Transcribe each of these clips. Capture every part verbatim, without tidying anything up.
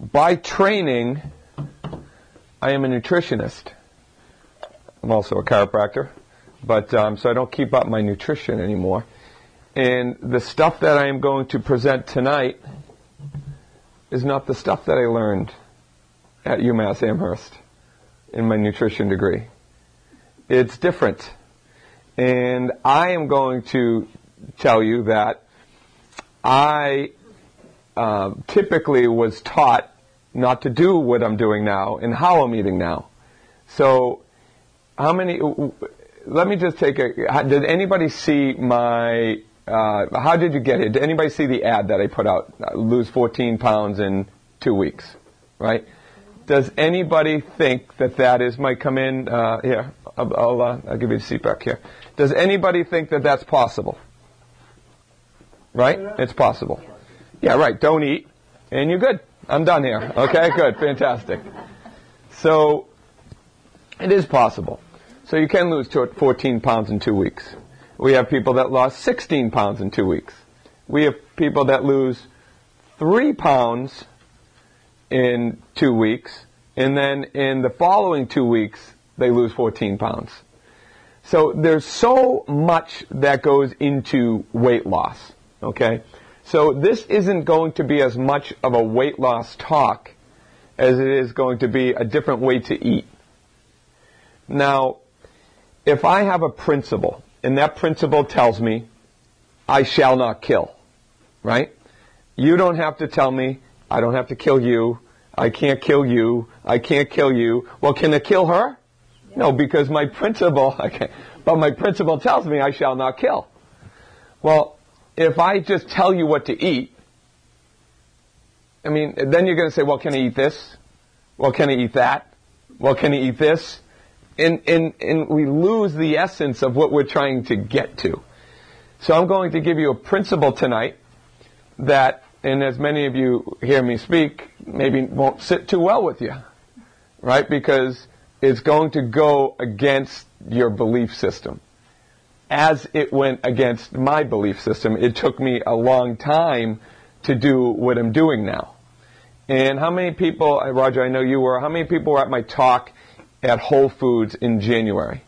by training, I am a nutritionist. I'm also a chiropractor, but um, so I don't keep up my nutrition anymore. And the stuff that I am going to present tonight is not the stuff that I learned at UMass Amherst in my nutrition degree. It's different. And I am going to tell you that I uh, typically was taught not to do what I'm doing now and how I'm eating now. So how many, let me just take a, did anybody see my, uh, how did you get it? Did anybody see the ad that I put out? Lose fourteen pounds in two weeks, right? Does anybody think that that is, might come in, uh, here, I'll, I'll, uh, I'll give you a seat back here. Does anybody think that that's possible? Right? It's possible. Yeah, right. Don't eat. And you're good. I'm done here. Okay, good. Fantastic. So, it is possible. So you can lose fourteen pounds in two weeks. We have people that lost sixteen pounds in two weeks. We have people that lose three pounds in two weeks, and then in the following two weeks, they lose fourteen pounds. So there's so much that goes into weight loss, okay? So this isn't going to be as much of a weight loss talk as it is going to be a different way to eat. Now, if I have a principle, and that principle tells me, I shall not kill, right? You don't have to tell me, I don't have to kill you, I can't kill you, I can't kill you. Well, can I kill her? No, because my principle, okay, but my principle tells me I shall not kill. Well, if I just tell you what to eat, I mean, then you're going to say, well, can I eat this? Well, can I eat that? Well, can I eat this? And, and, and we lose the essence of what we're trying to get to. So I'm going to give you a principle tonight that, and as many of you hear me speak, maybe won't sit too well with you, right? Because it's going to go against your belief system. As it went against my belief system, it took me a long time to do what I'm doing now. And how many people, Roger, I know you were, how many people were at my talk at Whole Foods in January?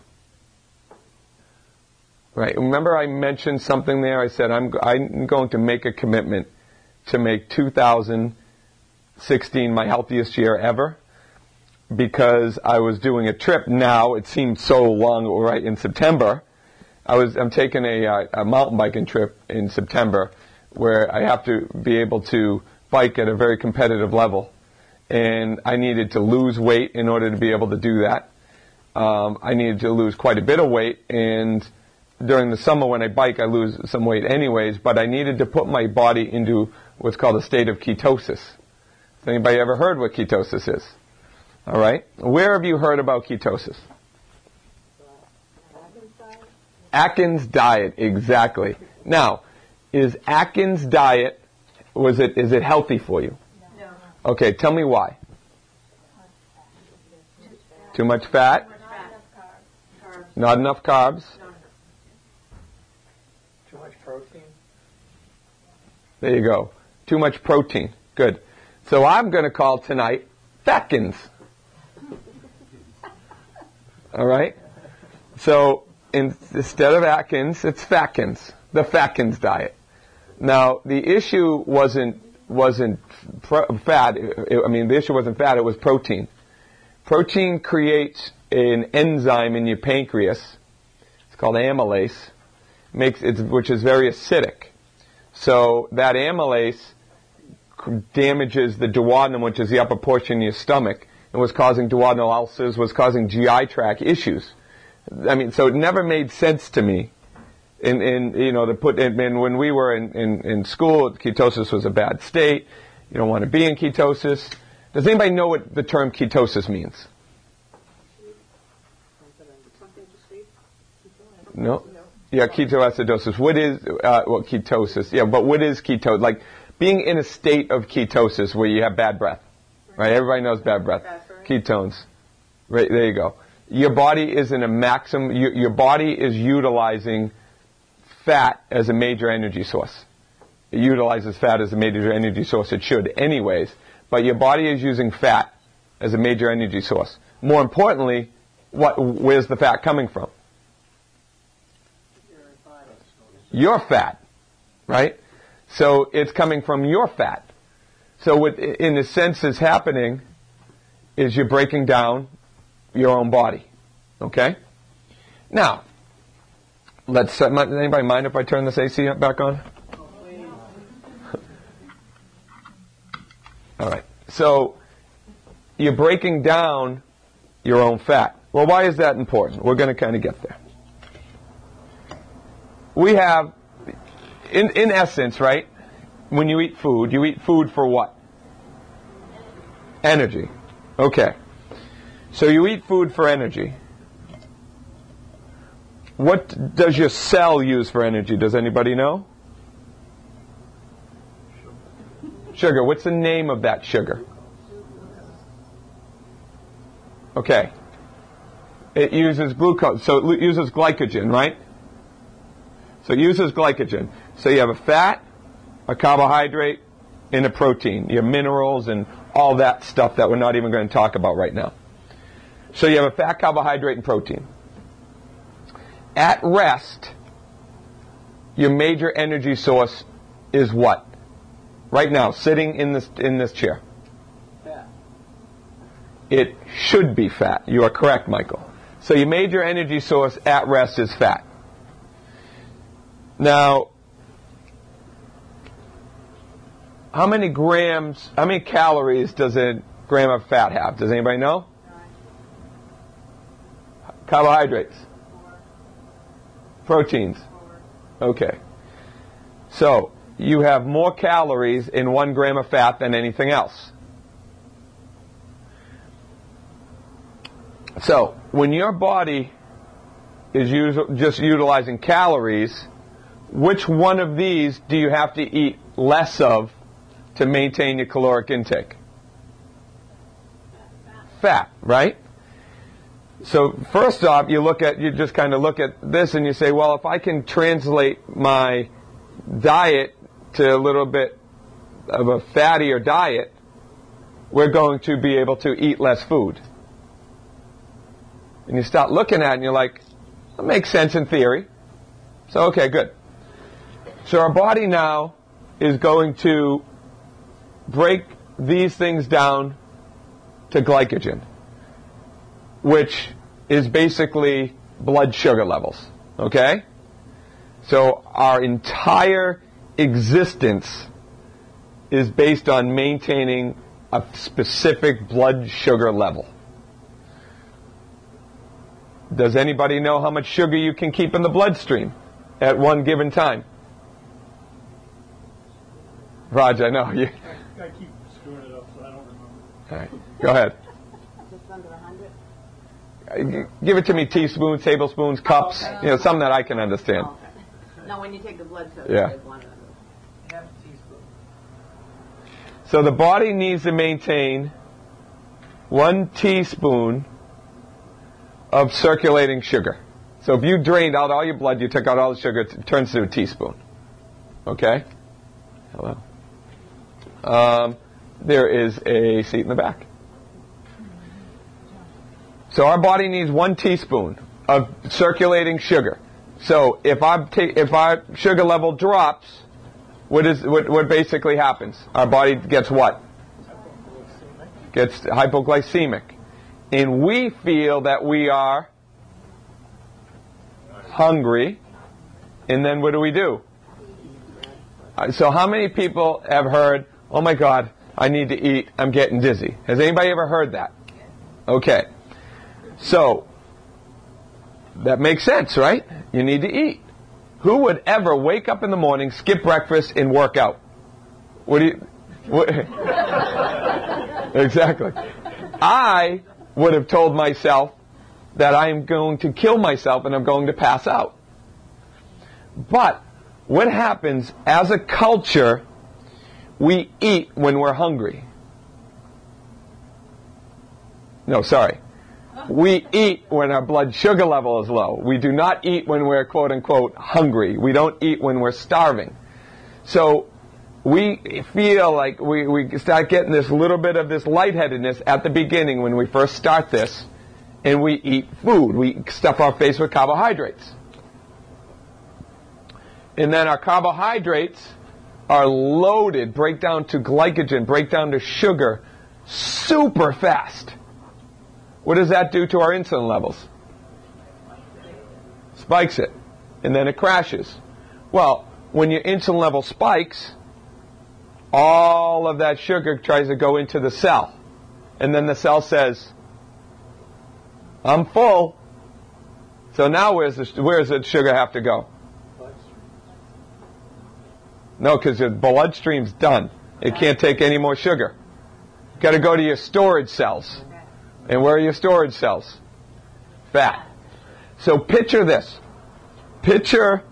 Right. Remember I mentioned something there? I said I'm, I'm going to make a commitment to make two thousand sixteen my healthiest year ever, because I was doing a trip now. It seemed so long, right, in September. I was, I'm taking a, uh, a mountain biking trip in September where I have to be able to bike at a very competitive level. And I needed to lose weight in order to be able to do that. Um, I needed to lose quite a bit of weight, and during the summer when I bike, I lose some weight anyways, but I needed to put my body into what's called a state of ketosis. Has anybody ever heard what ketosis is? All right. Where have you heard about ketosis? Atkins diet, exactly. Now, is Atkins diet, was it, is it healthy for you? No. Okay, tell me why. Too much fat? Not enough carbs? Too much protein? There you go. Too much protein. Good. So I'm going to call tonight Fatkins. All right? So in, instead of Atkins, it's Fatkins. The Fatkins diet. Now, the issue wasn't wasn't pro- fat. It, I mean, the issue wasn't fat. It was protein. Protein creates an enzyme in your pancreas. It's called amylase, makes it, which is very acidic. So that amylase damages the duodenum, which is the upper portion of your stomach, and was causing duodenal ulcers, was causing G I tract issues. I mean, so it never made sense to me. In, in you know, to put in, in when we were in, in, in school, ketosis was a bad state. You don't want to be in ketosis. Does anybody know what the term ketosis means? No? Yeah, ketoacidosis. What is, uh, well, ketosis? Yeah, but what is ketosis? Like, being in a state of ketosis where you have bad breath. Right? Everybody knows bad breath. Ketones. Right, there you go. Your body is in a maximum, your, your body is utilizing fat as a major energy source. It utilizes fat as a major energy source. It should anyways. but your body is using fat as a major energy source. More importantly, what, where's the fat coming from? Your fat, right? So it's coming from your fat. So what, in a sense, is happening is you're breaking down your own body. Okay? Now, let's. Uh, anybody mind if I turn this A C back on? All right. So you're breaking down your own fat. Well, why is that important? We're going to kind of get there. We have, in, in essence, right, when you eat food, you eat food for what? Energy. Okay. So you eat food for energy. What does your cell use for energy? Does anybody know? Sugar. What's the name of that sugar? Okay. It uses glucose. So it uses glycogen, right? So it uses glycogen. So you have a fat, a carbohydrate, and a protein. You have minerals and all that stuff that we're not even going to talk about right now. So you have a fat, carbohydrate, and protein. At rest, your major energy source is what? Right now, sitting in this in this chair. Fat. It should be fat. You are correct, Michael. So your major energy source at rest is fat. Now, how many grams, how many calories does a gram of fat have? Does anybody know? Nine. Carbohydrates? Four. Proteins? Four. Okay. So, you have more calories in one gram of fat than anything else. So, when your body is us- just utilizing calories, which one of these do you have to eat less of to maintain your caloric intake? Fat, right? So first off, you look at, you just kind of look at this and you say, well, if I can translate my diet to a little bit of a fattier diet, we're going to be able to eat less food. And you start looking at it and you're like, that makes sense in theory. So, okay, good. So our body now is going to break these things down to glycogen, which is basically blood sugar levels. Okay? So our entire existence is based on maintaining a specific blood sugar level. Does anybody know how much sugar you can keep in the bloodstream at one given time? Raj, I know. You. I keep screwing it up, so I don't remember. All right, go ahead. Just under a hundred? Give it to me, teaspoons, tablespoons, cups, Oh, okay. you know, something that I can understand. Oh, okay. No, when you take the blood sugar, Yeah. it's one of them. Half a teaspoon. So the body needs to maintain one teaspoon of circulating sugar. So if you drained out all your blood, you took out all the sugar, it turns to a teaspoon. Okay? Hello. Um, there is a seat in the back. So our body needs one teaspoon of circulating sugar. So if our ta- if our sugar level drops, what is what, what basically happens? Our body gets what? Gets hypoglycemic, and we feel that we are hungry, and then what do we do? Uh, So how many people have heard, oh my God, I need to eat, I'm getting dizzy? Has anybody ever heard that? Okay. So, that makes sense, right? You need to eat. Who would ever wake up in the morning, skip breakfast, and work out? What do you... What, exactly. I would have told myself that I'm going to kill myself and I'm going to pass out. But what happens as a culture, we eat when we're hungry. No, sorry. We eat when our blood sugar level is low. We do not eat when we're quote unquote hungry. We don't eat when we're starving. So we feel like we, we start getting this little bit of this lightheadedness at the beginning when we first start this, and we eat food. We stuff our face with carbohydrates. And then our carbohydrates are loaded, break down to glycogen, break down to sugar super fast. What does that do to our insulin levels? Spikes it. And then it crashes. Well, when your insulin level spikes, all of that sugar tries to go into the cell. And then the cell says, I'm full. So now where's the, where does the sugar have to go? No, because the bloodstream's done. It can't take any more sugar. You've got to go to your storage cells. And where are your storage cells? Fat. So picture this. Picture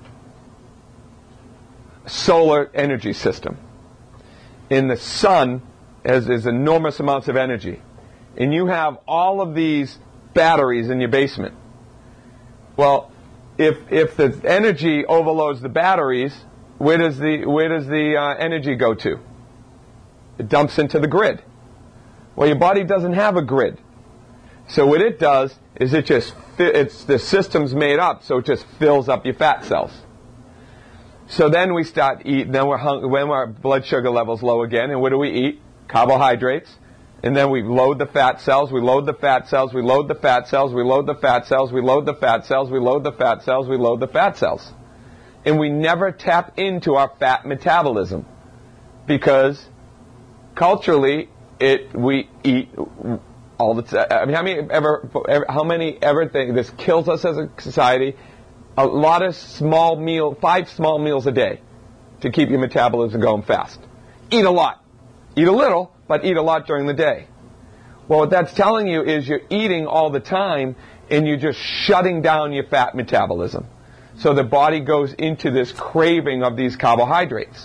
solar energy system. In the sun, has, has enormous amounts of energy. And you have all of these batteries in your basement. Well, if if the energy overloads the batteries, where does the where does the uh, energy go to? It dumps into the grid. Well, your body doesn't have a grid, so what it does is it just it's the system's made up, so it just fills up your fat cells. So then we start eating. Then we're hung, when our blood sugar level's low again, and what do we eat? Carbohydrates. And then we load the fat cells, we load the fat cells, we load the fat cells, we load the fat cells, we load the fat cells, we load the fat cells, we load the fat cells. And we never tap into our fat metabolism because culturally it we eat all the time. I mean, how many ever, ever how many ever think this kills us as a society? A lot of small meal, five small meals a day to keep your metabolism going fast. Eat a lot. Eat a little, but eat a lot during the day. Well, what that's telling you is you're eating all the time and you're just shutting down your fat metabolism. So the body goes into this craving of these carbohydrates.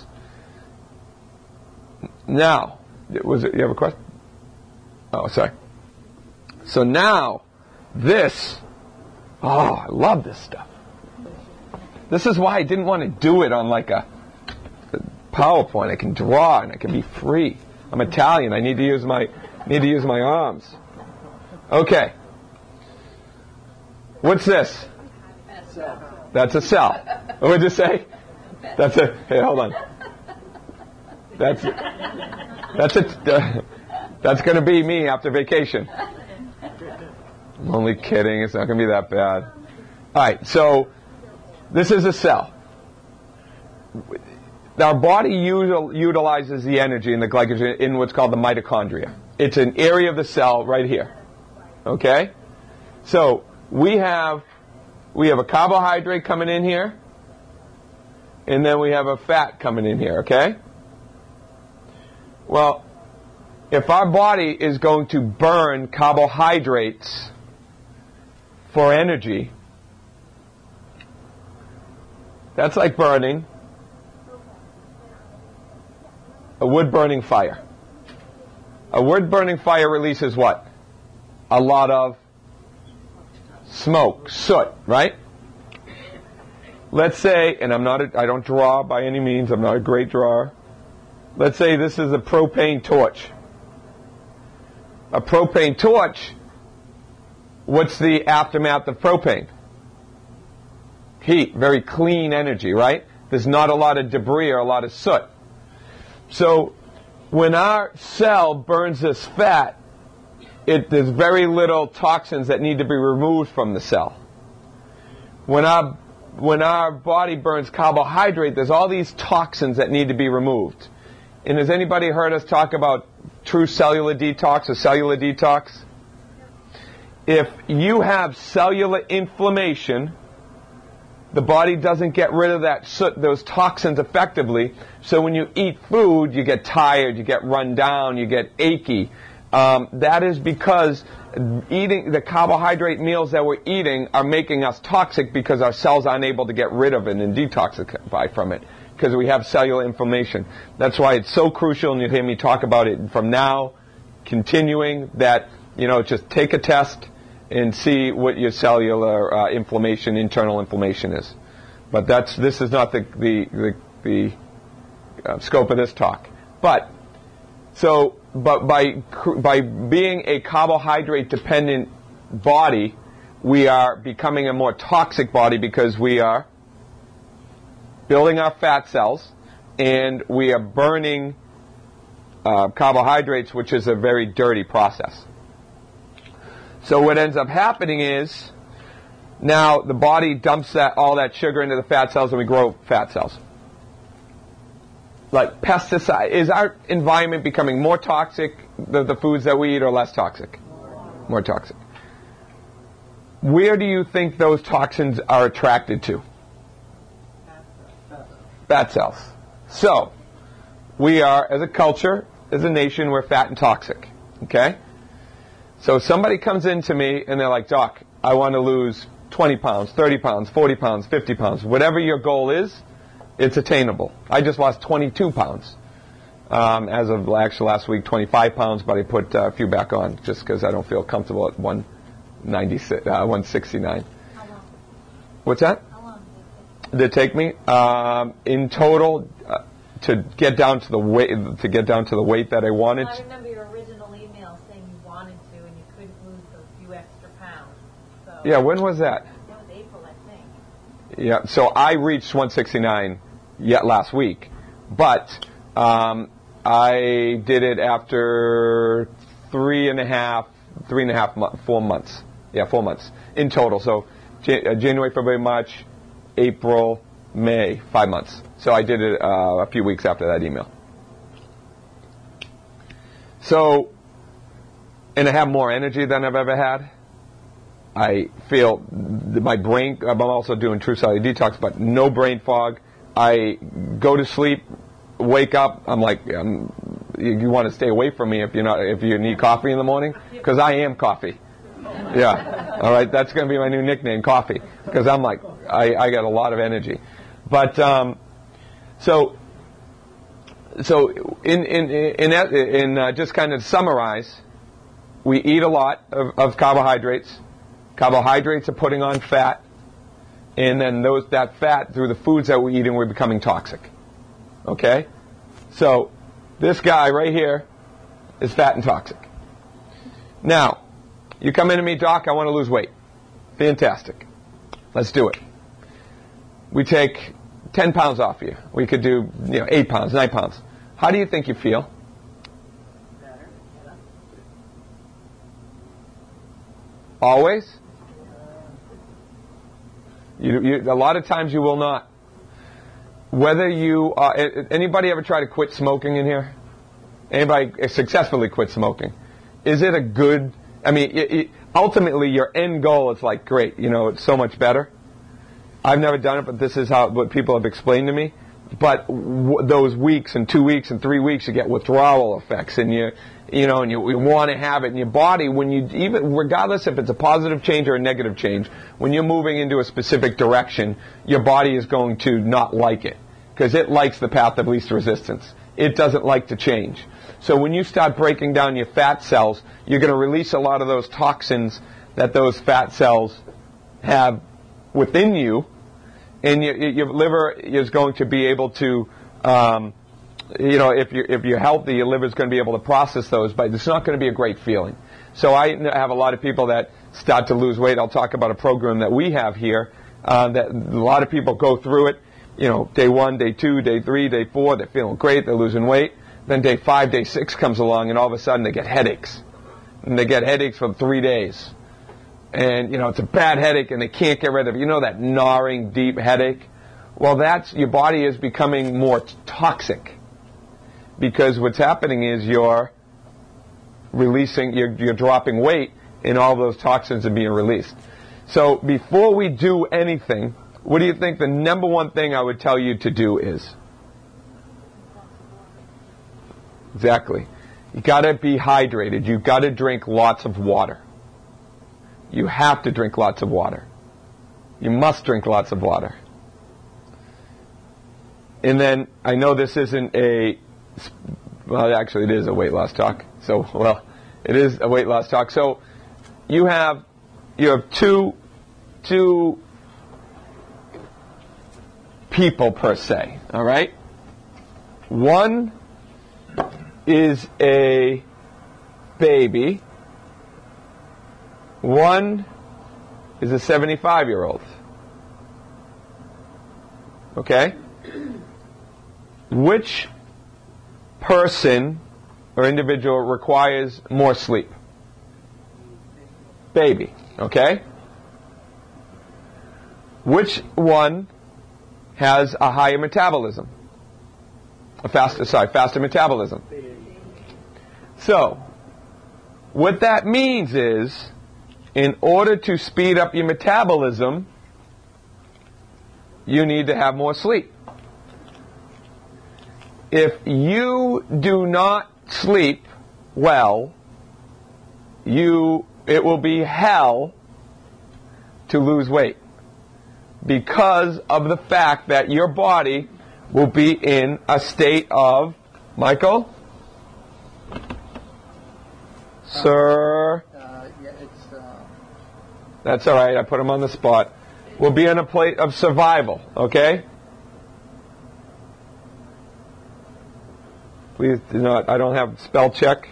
Now, was it, you have a question? Oh, sorry. So now, this, oh, I love this stuff. This is why I didn't want to do it on like a PowerPoint. I can draw and I can be free. I'm Italian. I need to use my need to use my arms. Okay. What's this? That's a cell. What did you say? That's a. Hey, hold on. That's that's a. Uh, that's going to be me after vacation. I'm only kidding. It's not going to be that bad. All right. So this is a cell. Our body util, utilizes the energy in the glycogen in what's called the mitochondria. It's an area of the cell right here. Okay? So we have we have a carbohydrate coming in here, and then we have a fat coming in here, okay? Well, if our body is going to burn carbohydrates for energy, that's like burning a wood-burning fire. A wood-burning fire releases what? A lot of smoke, soot, right? Let's say, and I'm not, a, I don't draw by any means, I'm not a great drawer. Let's say this is a propane torch. A propane torch, what's the aftermath of propane? Heat, very clean energy, right? There's not a lot of debris or a lot of soot. So when our cell burns this fat, it, there's very little toxins that need to be removed from the cell. When our, when our body burns carbohydrate, there's all these toxins that need to be removed. And has anybody heard us talk about true cellular detox or cellular detox? If you have cellular inflammation, the body doesn't get rid of that soot, those toxins effectively. So when you eat food, you get tired, you get run down, you get achy. Um, that is because eating the carbohydrate meals that we're eating are making us toxic because our cells aren't able to get rid of it and detoxify from it because we have cellular inflammation. That's why it's so crucial, and you hear me talk about it from now, continuing, that, you know, just take a test and see what your cellular uh, inflammation, internal inflammation is. But that's this is not the the the, uh, scope of this talk. But so, but by by being a carbohydrate-dependent body, we are becoming a more toxic body because we are building our fat cells and we are burning uh, carbohydrates, which is a very dirty process. So what ends up happening is now the body dumps that all that sugar into the fat cells and we grow fat cells. Like pesticide, is our environment becoming more toxic, the, the foods that we eat, or less toxic? More toxic. Where do you think those toxins are attracted to? Fat cells. So, we are, as a culture, as a nation, we're fat and toxic. Okay? So somebody comes in to me and they're like, Doc, I want to lose twenty pounds, thirty pounds, forty pounds, fifty pounds. Whatever your goal is, it's attainable. I just lost twenty-two pounds. Um, as of actually last week, twenty-five pounds, but I put uh, a few back on just because I don't feel comfortable at one ninety-six, uh, one sixty-nine. How long? What's that? How long Did it take me? Um, in total, uh, to get down to the weight, to get down to the weight that I wanted. Well, I remember your original email saying you wanted to and you couldn't lose those few extra pounds. So Yeah, when was that? that was April, I think. Yeah, so I reached one sixty-nine yet last week, but um, I did it after three and a half, three and a half, mo- four months. Yeah, four months in total. So Jan- uh, January, February, March, April, May, five months. So I did it uh, a few weeks after that email. So, and I have more energy than I've ever had. I feel th- my brain, I'm also doing True Cellular Detox, but no brain fog. I go to sleep, wake up, I'm like, um, you, you want to stay away from me if you're not, if you need coffee in the morning, because I am coffee. Yeah, all right, that's going to be my new nickname, Coffee, because I'm like, I, I got a lot of energy. But um, so, so in in in, in uh, just kind of summarize, we eat a lot of, of carbohydrates. Carbohydrates are putting on fat, and then those that fat through the foods that we're eating, we're becoming toxic. Okay, so this guy right here is fat and toxic. Now, you come into me, Doc, I want to lose weight. Fantastic. Let's do it. We take ten pounds off you. We could do, you know, eight pounds, nine pounds. How do you think you feel? Better. Always? You, you, a lot of times you will not. Whether you, uh, anybody ever try to quit smoking in here? Anybody successfully quit smoking? Is it a good, I mean, it, it, ultimately your end goal is like, great, you know, it's so much better. I've never done it, but this is how what people have explained to me. But w- those weeks and two weeks and three weeks, you get withdrawal effects, and you, you know, and you, you want to have it in your body. When you even, regardless if it's a positive change or a negative change, when you're moving into a specific direction, your body is going to not like it because it likes the path of least resistance. It doesn't like to change. So when you start breaking down your fat cells, you're going to release a lot of those toxins that those fat cells have within you. And your, your liver is going to be able to, um, you know, if you're, if you're healthy, your liver is going to be able to process those, but it's not going to be a great feeling. So I have a lot of people that start to lose weight. I'll talk about a program that we have here uh, that a lot of people go through it. You know, day one, day two, day three, day four, they're feeling great, they're losing weight. Then day five, day six comes along, and all of a sudden they get headaches. And they get headaches for three days. And, you know, it's a bad headache and they can't get rid of it. You know that gnawing, deep headache? Well, that's, your body is becoming more t- toxic. Because what's happening is you're releasing, you're, you're dropping weight and all those toxins are being released. So before we do anything, what do you think the number one thing I would tell you to do is? Exactly. You gotta be hydrated. You gotta drink lots of water. You have to drink lots of water. You must drink lots of water. And then, I know this isn't a, well, actually it is a weight loss talk. So, well, it is a weight loss talk. So, you have, you have two, two people per se, alright? One is a baby. One is a seventy-five-year-old. Okay? Which person or individual requires more sleep? Baby. Okay? Which one has a higher metabolism? A faster, sorry, faster metabolism. So, what that means is, in order to speed up your metabolism, you need to have more sleep. If you do not sleep well, you it will be hell to lose weight, because of the fact that your body will be in a state of, Michael? Sir? Uh, yeah, it's, uh, That's all right, I put him on the spot. We'll be in a place of survival, okay? Please do not, I don't have spell check.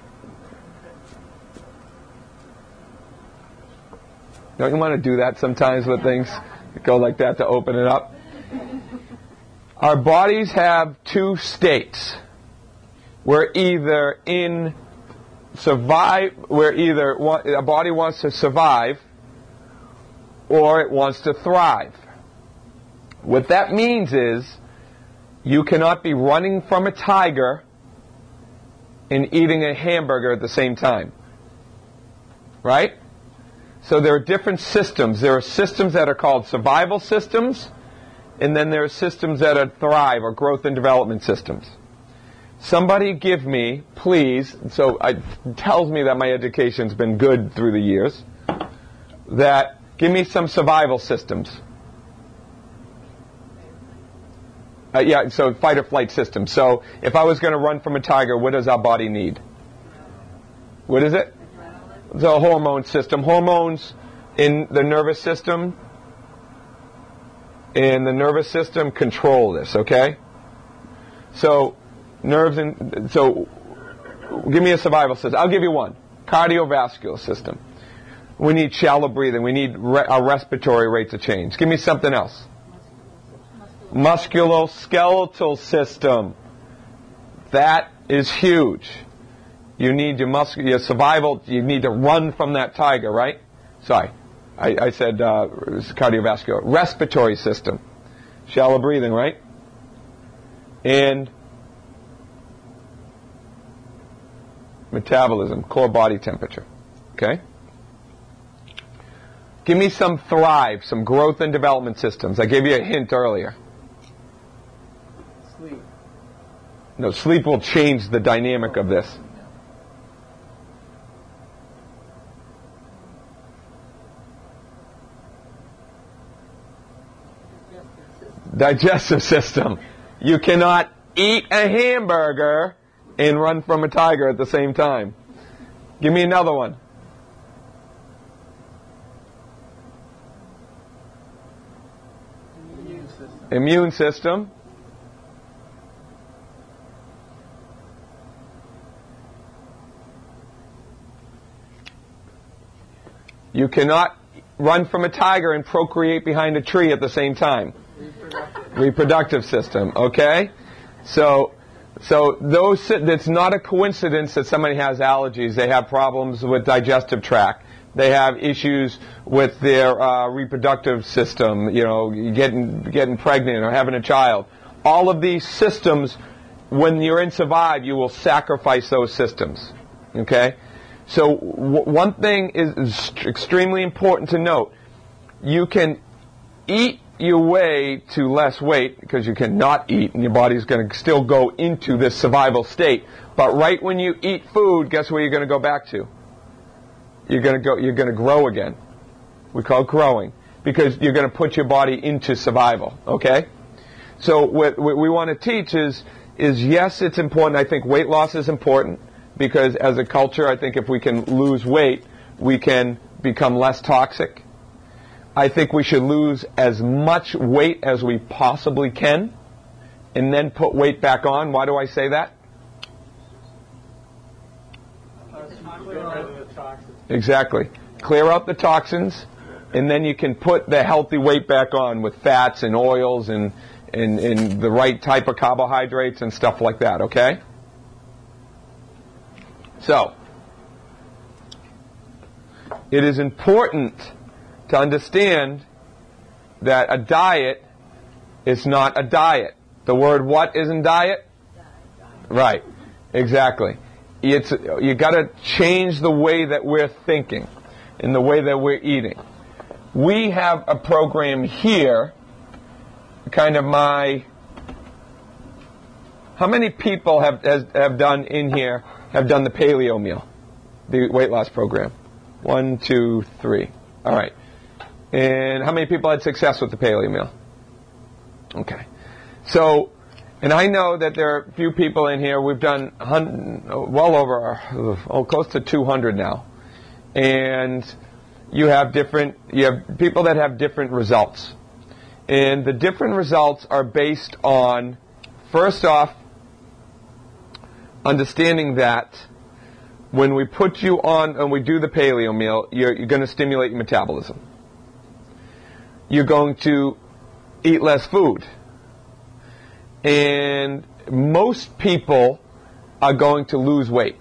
Don't you want to do that sometimes with things? Go like that to open it up. Our bodies have two states. We're either in survive, we're either, a body wants to survive, or it wants to thrive. What that means is, you cannot be running from a tiger and eating a hamburger at the same time. Right? So there are different systems. There are systems that are called survival systems, and then there are systems that are thrive, or growth and development systems. Somebody give me, please, so it tells me that my education's been good through the years, that give me some survival systems. Uh, yeah, so fight or flight system. So if I was going to run from a tiger, what does our body need? What is it? The hormone system. Hormones in the nervous system, in the nervous system control this, okay? So nerves and so give me a survival system. I'll give you one. Cardiovascular system. We need shallow breathing. We need re- our respiratory rate to change. Give me something else. Musculoskeletal system. That is huge. You need your muscle, your survival. You need to run from that tiger, right? Sorry, I, I said uh, cardiovascular. Respiratory system, shallow breathing, right? And metabolism, core body temperature. Okay. Give me some thrive, some growth and development systems. I gave you a hint earlier. sleep. No, sleep will change the dynamic of this. Digestive system. You cannot eat a hamburger and run from a tiger at the same time. Give me another one. Immune system. Immune system. You cannot run from a tiger and procreate behind a tree at the same time. Reproductive. Reproductive system, okay? So, so those, it's not a coincidence that somebody has allergies. They have problems with digestive tract. They have issues with their uh, reproductive system, you know, getting, getting pregnant or having a child. All of these systems, when you're in survive, you will sacrifice those systems, okay? So w- one thing is, is extremely important to note. You can eat your way to less weight because you cannot eat and your body's going to still go into this survival state. But right when you eat food, guess where you're going to go back to? You're going to go. You're going to grow again. We call it growing because you're going to put your body into survival. Okay. So what, what we want to teach is is yes, it's important. I think weight loss is important because as a culture, I think if we can lose weight, we can become less toxic. I think we should lose as much weight as we possibly can and then put weight back on. Why do I say that? Exactly. Clear out the toxins, and then you can put the healthy weight back on with fats and oils and, and, and the right type of carbohydrates and stuff like that, okay? So, it is important to understand that a diet is not a diet. The word what isn't diet? Right, exactly. It's, you got to change the way that we're thinking and the way that we're eating. We have a program here, kind of my, how many people have, has, have done in here, have done the paleo meal, the weight loss program? One, two, three. All right. And how many people had success with the paleo meal? Okay. So, and I know that there are a few people in here, we've done well over, oh, close to two hundred now. And you have different, you have people that have different results. And the different results are based on, first off, understanding that when we put you on and we do the paleo meal, you're, you're going to stimulate your metabolism. You're going to eat less food. And most people are going to lose weight.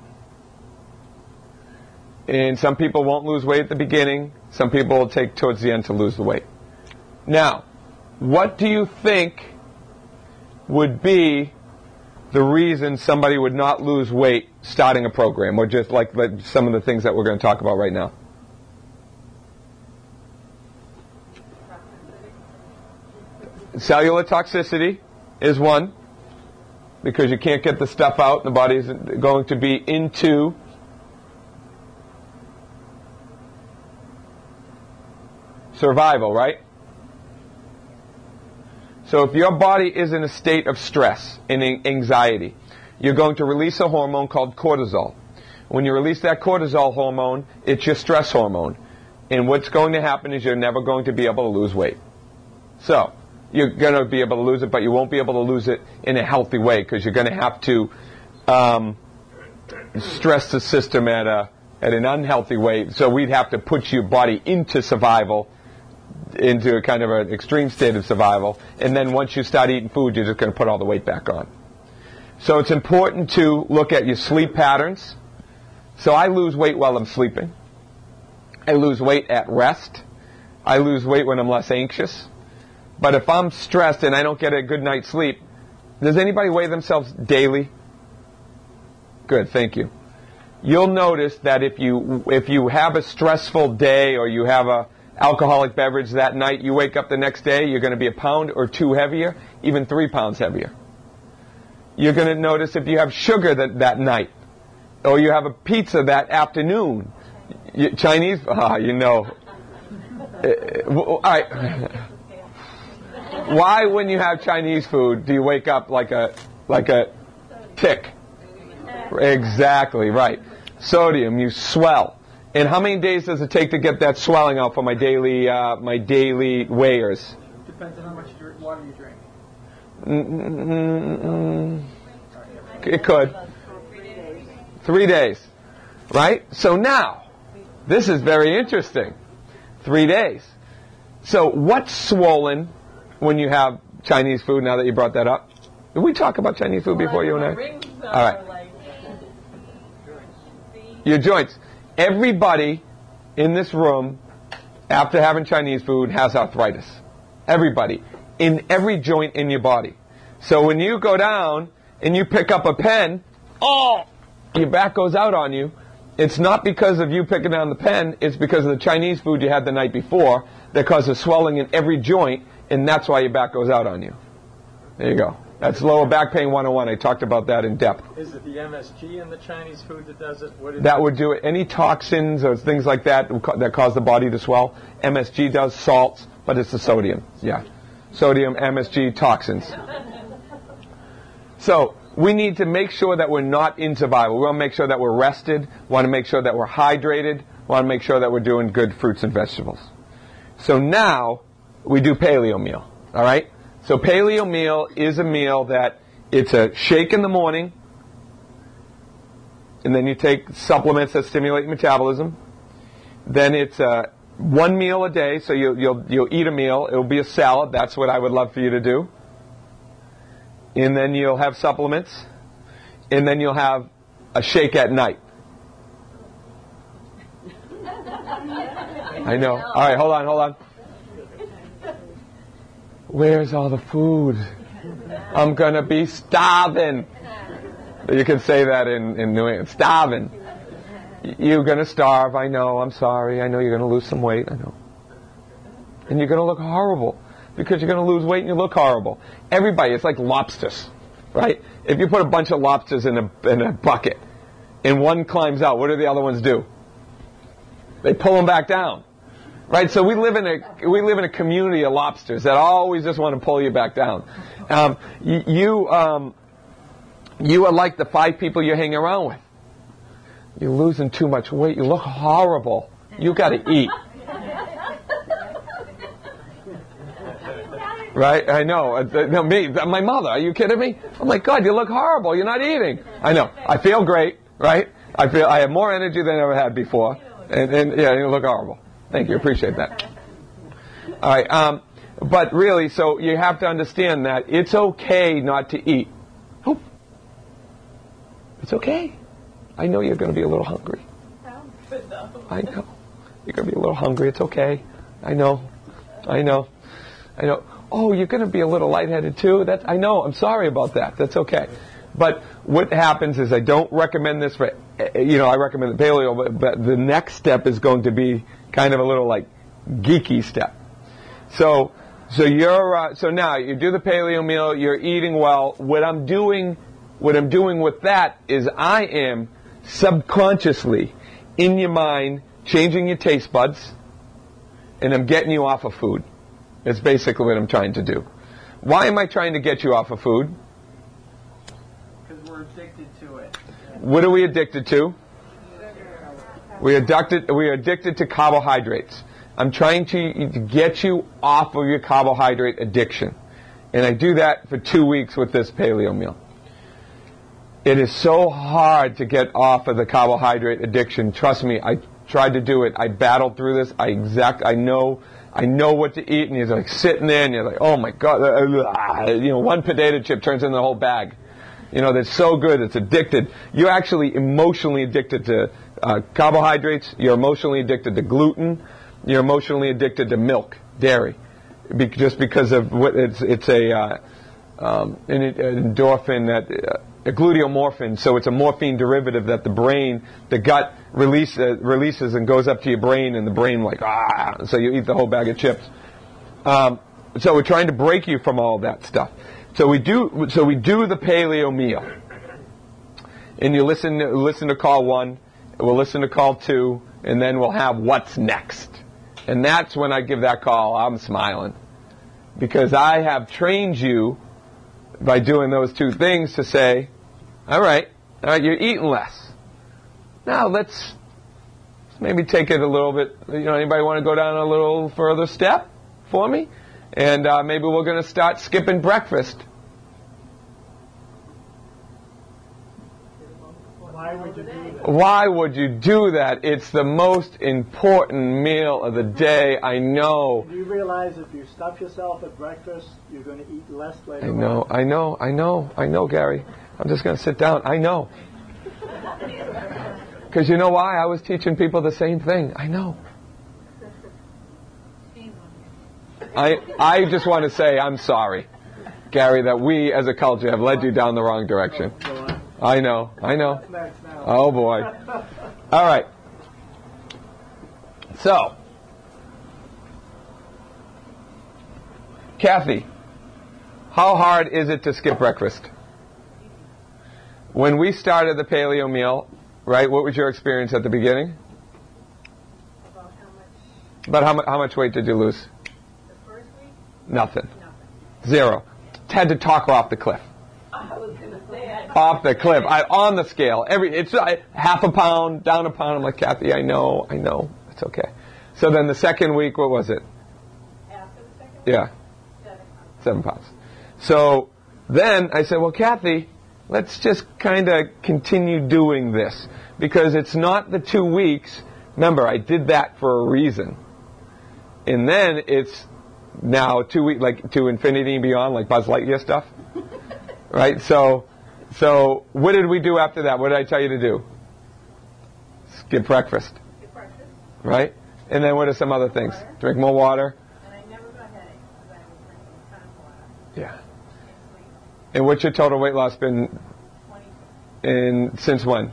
And some people won't lose weight at the beginning. Some people will take towards the end to lose the weight. Now, what do you think would be the reason somebody would not lose weight starting a program, or just like, like some of the things that we're going to talk about right now? Cellular toxicity is one, because you can't get the stuff out, and the body is going to be into survival, right? So if your body is in a state of stress and anxiety, you're going to release a hormone called cortisol. When you release that cortisol hormone, it's your stress hormone. And what's going to happen is you're never going to be able to lose weight. So, you're going to be able to lose it, but you won't be able to lose it in a healthy way, because you're going to have to um, stress the system at a at an unhealthy way. So we'd have to put your body into survival, into a kind of an extreme state of survival, and then once you start eating food, you're just going to put all the weight back on. So it's important to look at your sleep patterns. So I lose weight while I'm sleeping. I lose weight at rest. I lose weight when I'm less anxious. But if I'm stressed and I don't get a good night's sleep, does anybody weigh themselves daily? Good, thank you. You'll notice that if you if you have a stressful day, or you have a alcoholic beverage that night, you wake up the next day, you're going to be a pound or two heavier, even three pounds heavier. You're going to notice if you have sugar that, that night, or you have a pizza that afternoon. You, Chinese, ah, you know. Uh, all right. Why, when you have Chinese food, do you wake up like a like a tick? Exactly, right. Sodium, you swell. And how many days does it take to get that swelling out for my daily uh, my daily weighers? Depends on how much water you drink. Mm-mm-mm. It could. Three days. Right? So now, this is very interesting. Three days. So what's swollen when you have Chinese food, now that you brought that up? Did we talk about Chinese food before, you and I? All right. Your joints. Everybody in this room, after having Chinese food, has arthritis. Everybody. In every joint in your body. So when you go down and you pick up a pen, oh, your back goes out on you. It's not because of you picking down the pen, it's because of the Chinese food you had the night before that causes swelling in every joint, and that's why your back goes out on you. There you go. That's lower back pain one oh one. I talked about that in depth. Is it the M S G in the Chinese food that does it? What is that it? would do it. Any toxins or things like that that cause the body to swell. M S G does, salts, but it's the sodium. Yeah. Sodium, M S G, toxins. So we need to make sure that we're not in survival. We want to make sure that we're rested. We want to make sure that we're hydrated. We want to make sure that we're doing good fruits and vegetables. So now we do paleo meal. All right? So paleo meal is a meal that it's a shake in the morning, and then you take supplements that stimulate metabolism. Then it's a one meal a day, so you'll, you'll, you'll eat a meal. It'll be a salad. That's what I would love for you to do. And then you'll have supplements. And then you'll have a shake at night. I know. All right, hold on, hold on. Where's all the food? I'm going to be starving. You can say that in, in New England. Starving. You're going to starve. I know. I'm sorry. I know you're going to lose some weight. I know. And you're going to look horrible. Because you're going to lose weight and you look horrible. Everybody, it's like lobsters. Right? If you put a bunch of lobsters in a, in a bucket and one climbs out, what do the other ones do? They pull them back down. Right? So we live in a we live in a community of lobsters that always just want to pull you back down. Um, you you, um, you are like the five people you hang around with. You're losing too much weight. You look horrible. You got to eat. Right? I know. Uh, no, me, my mother. Are you kidding me? I'm like, God, you look horrible. You're not eating. I know. I feel great. Right? I feel I have more energy than I ever had before. And, and yeah, you look horrible. Thank you. Appreciate that. All right. Um, but really, so you have to understand that it's okay not to eat. Oh, it's okay. I know you're going to be a little hungry. I know. You're going to be a little hungry. It's okay. I know. I know. I know. Oh, you're going to be a little lightheaded too. That's. I know. I'm sorry about that. That's okay. But what happens is I don't recommend this for, you know, I recommend the paleo, but, but the next step is going to be kind of a little like geeky step. So, so you're, uh, so now you do the paleo meal, you're eating well. What I'm doing, what I'm doing with that is I am subconsciously in your mind changing your taste buds, and I'm getting you off of food. That's basically what I'm trying to do. Why am I trying to get you off of food? We're addicted to it. What are we addicted to? We addicted. We are addicted to carbohydrates. I'm trying to get you off of your carbohydrate addiction, and I do that for two weeks with this paleo meal. It is so hard to get off of the carbohydrate addiction. Trust me, I tried to do it. I battled through this. I exact. I know. I know what to eat, and you're like sitting there, and you're like, oh my God, you know, one potato chip turns into the whole bag. You know, that's so good, it's addicted. You're actually emotionally addicted to uh, carbohydrates. You're emotionally addicted to gluten. You're emotionally addicted to milk, dairy, Be- just because of what it's. It's a uh, um, an, an endorphin that uh, a gluteomorphin. So it's a morphine derivative that the brain, the gut release, uh, releases and goes up to your brain, and the brain like ah. So you eat the whole bag of chips. Um, so we're trying to break you from all that stuff. So we do. So we do the paleo meal, and you listen. Listen to call one. We'll listen to call two, and then we'll have what's next. And that's when I give that call. I'm smiling because I have trained you by doing those two things to say, all right, all right, you're eating less. Now let's, let's maybe take it a little bit. You know, anybody want to go down a little further step for me? And uh, maybe we're going to start skipping breakfast. Why would you do that? Why would you do that? It's the most important meal of the day. I know. Do you realize if you stuff yourself at breakfast, you're going to eat less later I know, on? I know, I know, I know, Gary. I'm just going to sit down. I know. Because you know why? I was teaching people the same thing. I know. I I just want to say I'm sorry, Gary, that we as a culture have led you down the wrong direction. I know, I know. Oh boy. All right. So, Kathy, how hard is it to skip breakfast? When we started the paleo meal, right, what was your experience at the beginning? About how much? About how, mu- how much weight did you lose? The first week? Nothing. Nothing. Zero. Had to talk her off the cliff. I was going to say I Off the cliff. I, on the scale. Every It's uh, half a pound, down a pound. I'm like, Kathy, I know, I know. It's okay. So then the second week, what was it? after the second week, Yeah. seven hundred. Seven pounds. So then I said, well, Kathy, let's just kind of continue doing this. Because it's not the two weeks. Remember, I did that for a reason. And then it's now two weeks, like to infinity and beyond, like Buzz Lightyear stuff. Right? So, so what did we do after that? What did I tell you to do? Skip breakfast. Skip breakfast. Right? And then what are some other things? Water. Drink more water. And I never got headaches because I was drinking a ton of water. Yeah. And what's your total weight loss been? twenty-two. In since when?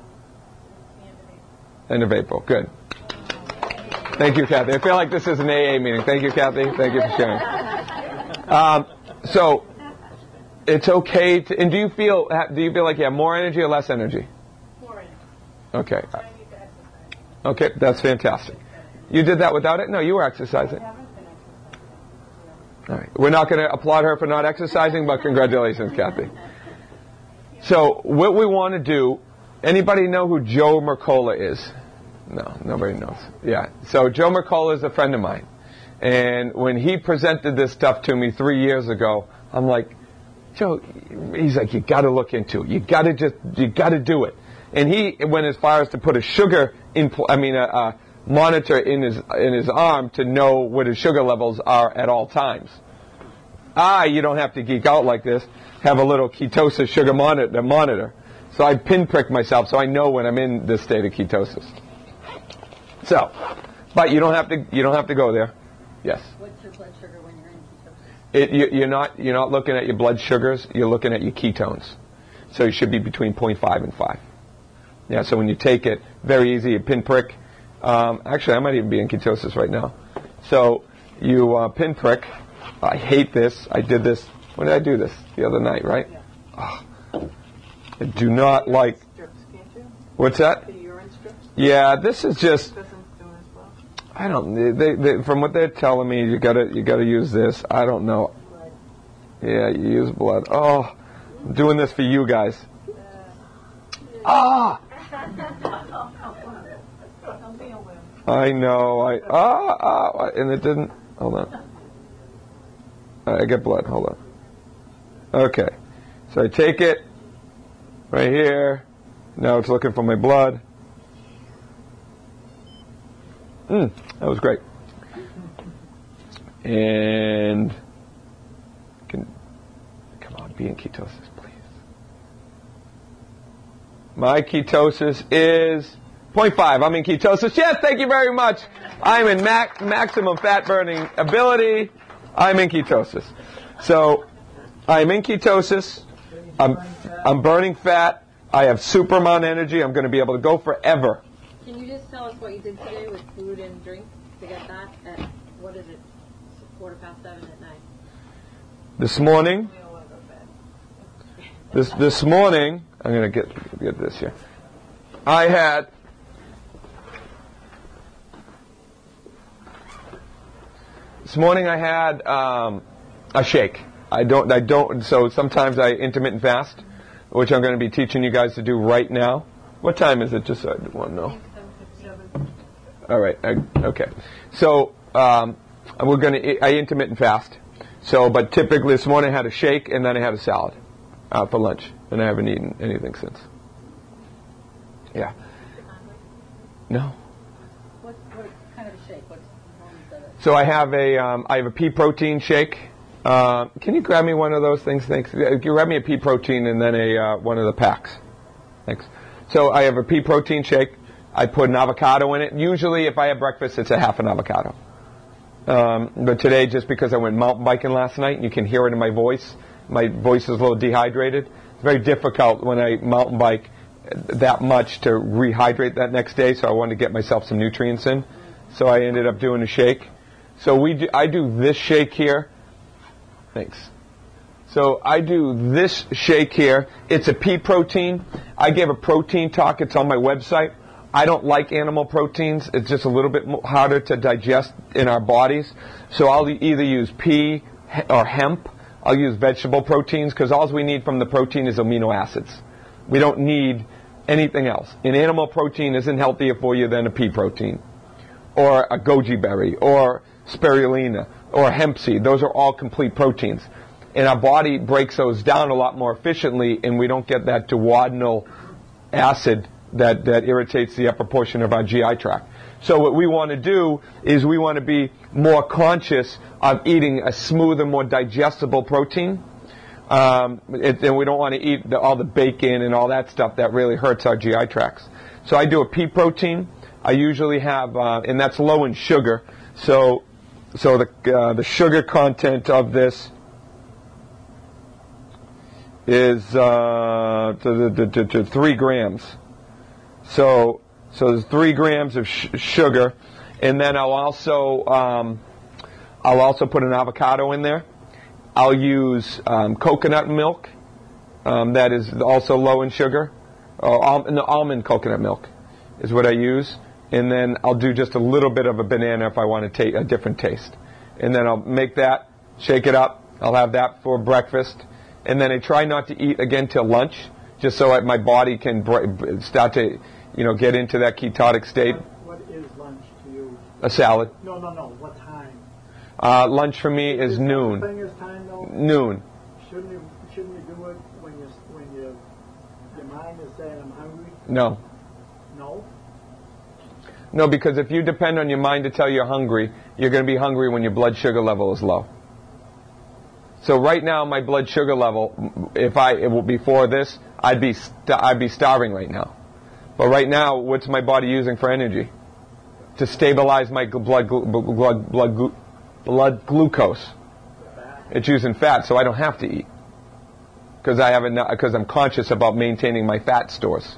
End of April. Good. Thank you, Kathy. I feel like this is an A A meeting. Thank you, Kathy. Thank you for sharing. Um, so it's okay to. And do you feel? Do you feel like you have more energy or less energy? More energy. Okay. Okay, that's fantastic. You did that without it? No, you were exercising. All right. We're not going to applaud her for not exercising, but congratulations, Kathy. So what we want to do. Anybody know who Joe Mercola is? No, nobody knows. Yeah. So Joe Mercola is a friend of mine. And when he presented this stuff to me three years ago, I'm like, Joe, he's like, you got to look into it. You got to just, you got to do it. And he went as far as to put a sugar in, I mean, a, a monitor in his in his arm to know what his sugar levels are at all times. Ah, you don't have to geek out like this. Have a little ketosis sugar monitor. monitor. So I pinprick myself so I know when I'm in this state of ketosis. So, but you don't have to. You don't have to go there. Yes. What's your blood sugar when you're in ketosis? It, you, you're not. You're not looking at your blood sugars. You're looking at your ketones. So you should be between zero point five and five. Yeah. So when you take it, very easy. You pinprick. Um, actually, I might even be in ketosis right now. So you uh, pinprick. I hate this. I did this. When did I do this? The other night, right? Yeah. Oh. I do not like. Strips, can't you? What's that? The urine strips? Yeah, this is just. Doesn't do as well. I don't. They, they, from what they're telling me, you gotta you gotta use this. I don't know. Blood. Yeah, you use blood. Oh, I'm doing this for you guys. Ah. I know. I ah ah, and it didn't. Hold on. I get blood. Hold on. Okay, so I take it. Right here. Now it's looking for my blood. Mm, that was great. And can come on, be in ketosis, please. My ketosis is zero point five. I'm in ketosis. Yes, thank you very much. I'm in mac- maximum fat burning ability. I'm in ketosis. So I'm in ketosis. I'm, I'm burning fat. I have super amount of energy. I'm going to be able to go forever. Can you just tell us what you did today with food and drink to get that at, what is it, quarter past seven at night? This morning, this this morning, I'm going to get get this here. I had this morning. I had um, a shake. I don't. I don't. So sometimes I intermittent fast, which I'm going to be teaching you guys to do right now. What time is it? Just so I want to know. All right. I, okay. So um, we're going to. I intermittent fast. So, but typically this morning I had a shake and then I had a salad uh, for lunch, and I haven't eaten anything since. Yeah. No. What, what kind of a shake? What's the components of it? So I have a um, I have a pea protein shake. Uh, can you grab me one of those things? Thanks. You grab me a pea protein and then a uh, one of the packs. Thanks. So I have a pea protein shake. I put an avocado in it. Usually, if I have breakfast, it's a half an avocado. Um, but today, just because I went mountain biking last night, and you can hear it in my voice, my voice is a little dehydrated. It's very difficult when I mountain bike that much to rehydrate that next day. So I wanted to get myself some nutrients in. So I ended up doing a shake. So we do, I do this shake here. Thanks. So I do this shake here. It's a pea protein. I gave a protein talk. It's on my website. I don't like animal proteins. It's just a little bit harder to digest in our bodies. So I'll either use pea or hemp. I'll use vegetable proteins because all we need from the protein is amino acids. We don't need anything else. An animal protein isn't healthier for you than a pea protein or a goji berry or spirulina or hemp seed. Those are all complete proteins. And our body breaks those down a lot more efficiently, and we don't get that duodenal acid that, that irritates the upper portion of our G I tract. So what we want to do is we want to be more conscious of eating a smoother, more digestible protein. Um, it, and we don't want to eat the, all the bacon and all that stuff that really hurts our G I tracts. So I do a pea protein. I usually have, uh, and that's low in sugar. So, so the uh, the sugar content of this is uh, to, to, to, to three grams. So, so there's three grams of sh- sugar, and then I'll also um, I'll also put an avocado in there. I'll use um, coconut milk, um, that is also low in sugar. Or al- no, almond coconut milk is what I use, and then I'll do just a little bit of a banana if I want to take a different taste, and then I'll make that, shake it up. I'll have that for breakfast, and then I try not to eat again till lunch, just so that my body can br- start to, you know, get into that ketotic state. What, what is lunch to you? A salad. No, no, no. What time? Uh, lunch for me is, is noon. Thing is time, though? Noon. Shouldn't you shouldn't you do it when you when you your mind is saying I'm hungry? No. No. No, because if you depend on your mind to tell you you're hungry, you're going to be hungry when your blood sugar level is low. So right now, my blood sugar level, if I it will, before this, I'd be st- I'd be starving right now. But right now, what's my body using for energy? To stabilize my gl- blood gl- blood blood gl- blood glucose. It's using fat, so I don't have to eat because I have because I'm conscious about maintaining my fat stores.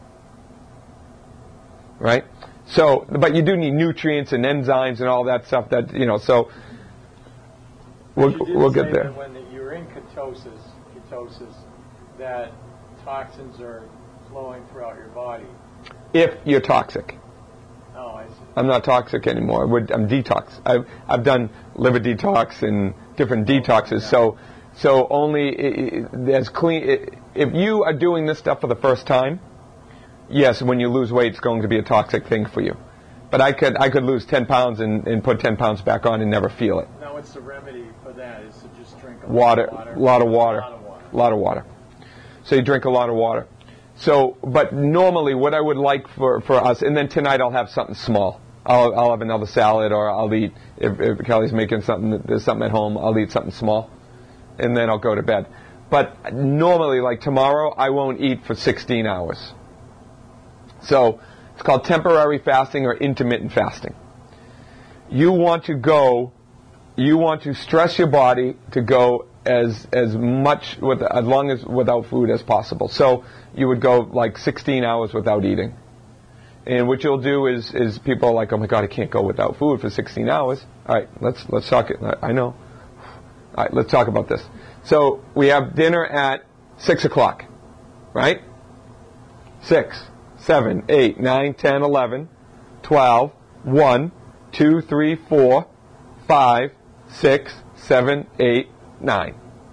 Right? So, but you do need nutrients and enzymes and all that stuff. That you know, so we'll You did we'll say get there. that when you're in ketosis, ketosis, that toxins are flowing throughout your body. If you're toxic. Oh, I see. I'm not toxic anymore. We're- I'm detox. I've I've done liver detox and different detoxes. So so only i- i- there's clean. i- If you are doing this stuff for the first time, yes, when you lose weight, it's going to be a toxic thing for you. But I could I could lose ten pounds and, and put ten pounds back on and never feel it. Now, what's the remedy for that? Is to just drink a Water, lot of water. a lot of water, A lot of water. a lot of water. So you drink a lot of water. So, but normally what I would like for, for us, and then tonight I'll have something small. I'll, I'll have another salad, or I'll eat, if, if Kelly's making something, there's something at home, I'll eat something small. And then I'll go to bed. But normally, like tomorrow, I won't eat for sixteen hours. So, it's called temporary fasting or intermittent fasting. You want to go, you want to stress your body to go as as much with as long as without food as possible. So you would go like sixteen hours without eating. And what you'll do is is people are like, oh my God, I can't go without food for sixteen hours. All right, let's let's talk it. I know. All right, let's talk about this. So we have dinner at six o'clock, right? Six, seven, eight, nine, ten, eleven, twelve, one, two, three, four, five, six, seven, eight, nine.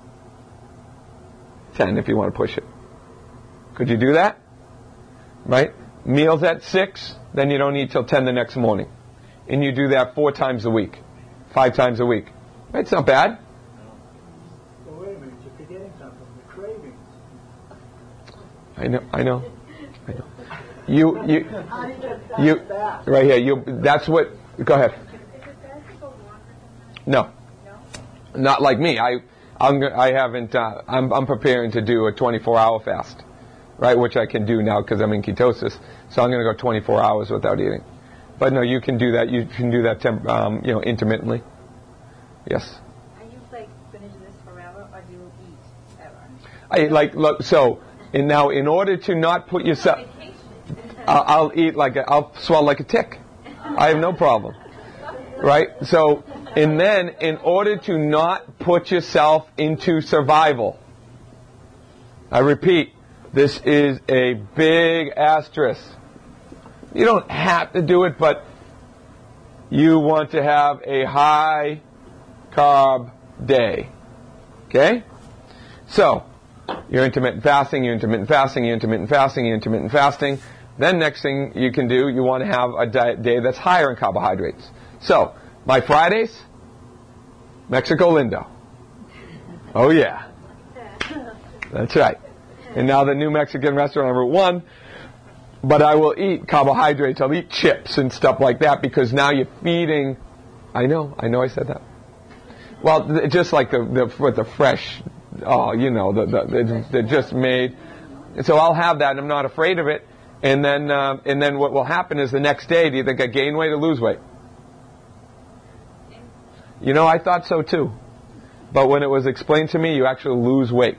ten if you want to push it. Could you do that? Right? Meals at six, then you don't eat till ten the next morning. And you do that four times a week. Five times a week. It's not bad. Well, wait a minute. You're forgetting something. The cravings. I know, I know. I know. You, you, How do you get that you, fast? right here, you, that's what, go ahead. No. Not like me. I, I'm, go- I haven't, uh, I'm, I'm preparing to do a twenty-four hour fast, right? Which I can do now because I'm in ketosis. So I'm going to go twenty-four hours without eating. But no, you can do that. You can do that, temp, um, you know, intermittently. Yes. Are you like finish this forever, or do you eat ever? I like look. So, and now in order to not put yourself, I'll, I'll eat like a, I'll swallow like a tick. I have no problem. Right? So, and then in order to not put yourself into survival, I repeat, this is a big asterisk. You don't have to do it, but you want to have a high carb day. Okay? So, you're intermittent fasting, you're intermittent fasting, you're intermittent fasting, you're intermittent fasting. Then next thing you can do, you want to have a diet day that's higher in carbohydrates. So, my Fridays, Mexico Lindo. Oh yeah. That's right. And now the new Mexican restaurant on Route one. But I will eat carbohydrates. I'll eat chips and stuff like that because now you're feeding. I know. I know I said that. Well, th- just like the, the with the fresh, oh, you know, the, the, they're just made. So I'll have that and I'm not afraid of it. And then uh, and then what will happen is the next day, do you think I gain weight or lose weight? You know, I thought so too. But when it was explained to me, you actually lose weight.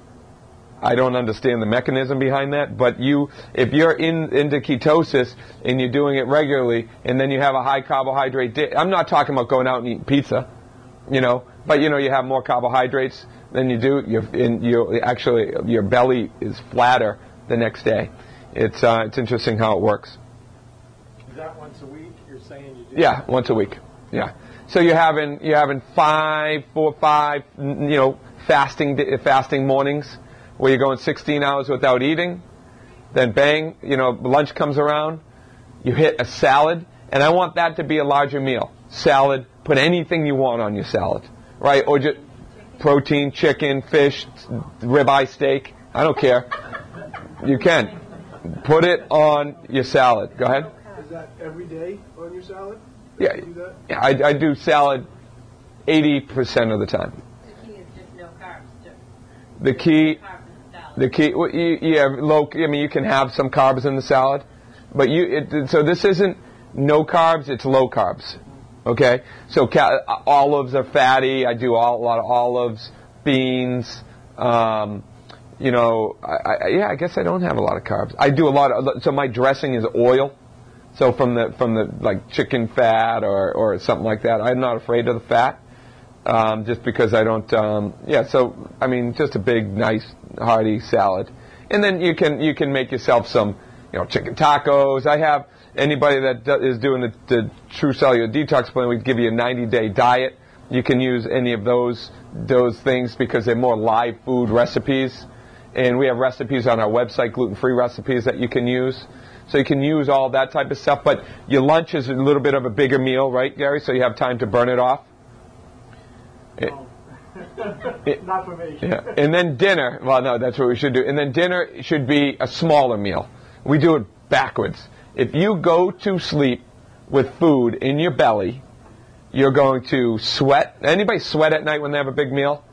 I don't understand the mechanism behind that, but you, if you're in into ketosis and you're doing it regularly, and then you have a high carbohydrate day, I'm not talking about going out and eating pizza, you know, but you know you have more carbohydrates than you do. You, in, you actually your belly is flatter the next day. It's uh, it's interesting how it works. Is that once a week? You're saying you do? Yeah, once a week. Yeah. So you're having you're having five, four, five, you know, fasting fasting mornings, where you're going sixteen hours without eating, then bang, you know, lunch comes around, you hit a salad, and I want that to be a larger meal. Salad, put anything you want on your salad, right? Or just protein, chicken, fish, ribeye steak, I don't care. You can. Put it on your salad. Go ahead. Is that every day on your salad? Yeah, You do that? yeah I, I do salad eighty percent of the time. The key is just no carbs, too. The key... Carbs in the salad. The key, well, you, yeah, low. I mean, you can have some carbs in the salad, but you. It, so this isn't no carbs; it's low carbs. Okay. So ca- olives are fatty. I do all, a lot of olives, beans. Um, you know, I, I, yeah. I guess I don't have a lot of carbs. I do a lot of. So my dressing is oil. So from the from the like chicken fat or or something like that. I'm not afraid of the fat. Um, just because I don't, um, yeah. So I mean, just a big, nice, hearty salad, and then you can you can make yourself some, you know, chicken tacos. I have anybody that do, is doing the, the True Cellular Detox Plan. We give you a ninety day diet. You can use any of those those things because they're more live food recipes, and we have recipes on our website, gluten free recipes that you can use. So you can use all that type of stuff. But your lunch is a little bit of a bigger meal, right, Gary? So you have time to burn it off. It, it, Not for me. yeah. And then dinner, well, no, that's what we should do. And then dinner should be a smaller meal. We do it backwards. If you go to sleep with food in your belly, you're going to sweat. Anybody sweat at night when they have a big meal?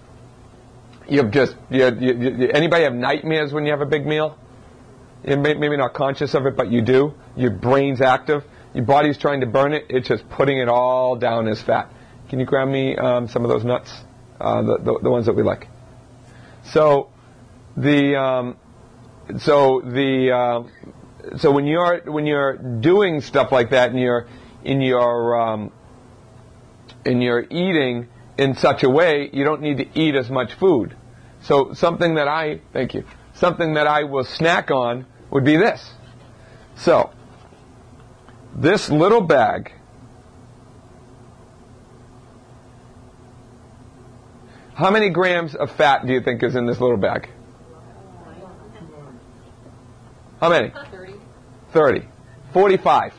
You've just, you, you, you, anybody have nightmares when you have a big meal? You're maybe not conscious of it, but you do. Your brain's active. Your body's trying to burn it. It's just putting it all down as fat. Can you grab me um, some of those nuts, uh, the, the the ones that we like? So the um, so the uh, so when you're when you're doing stuff like that, and you're in your um, and you're eating in such a way, you don't need to eat as much food. So something that I thank you something that I will snack on would be this. So this little bag. How many grams of fat do you think is in this little bag? How many? thirty. thirty. forty-five.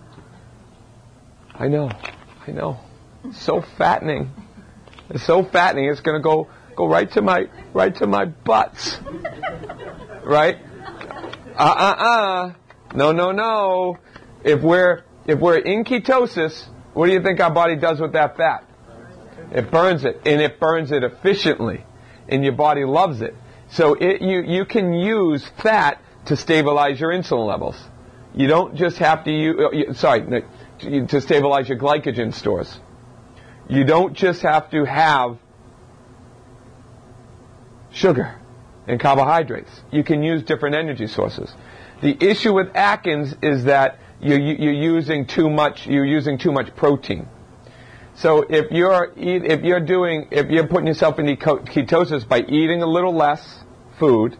I know. I know. It's so fattening. It's so fattening. It's going to go go right to my right to my butts. Right? Uh-uh-uh. No, no, no. If we're if we're in ketosis, what do you think our body does with that fat? It burns it, and it burns it efficiently, and your body loves it. So it, you you can use fat to stabilize your insulin levels. You don't just have to use, sorry, to stabilize your glycogen stores. You don't just have to have sugar and carbohydrates. You can use different energy sources. The issue with Atkins is that you're, you're using too much. You're using too much protein. So if you're eat, if you're doing if you're putting yourself into ketosis by eating a little less food,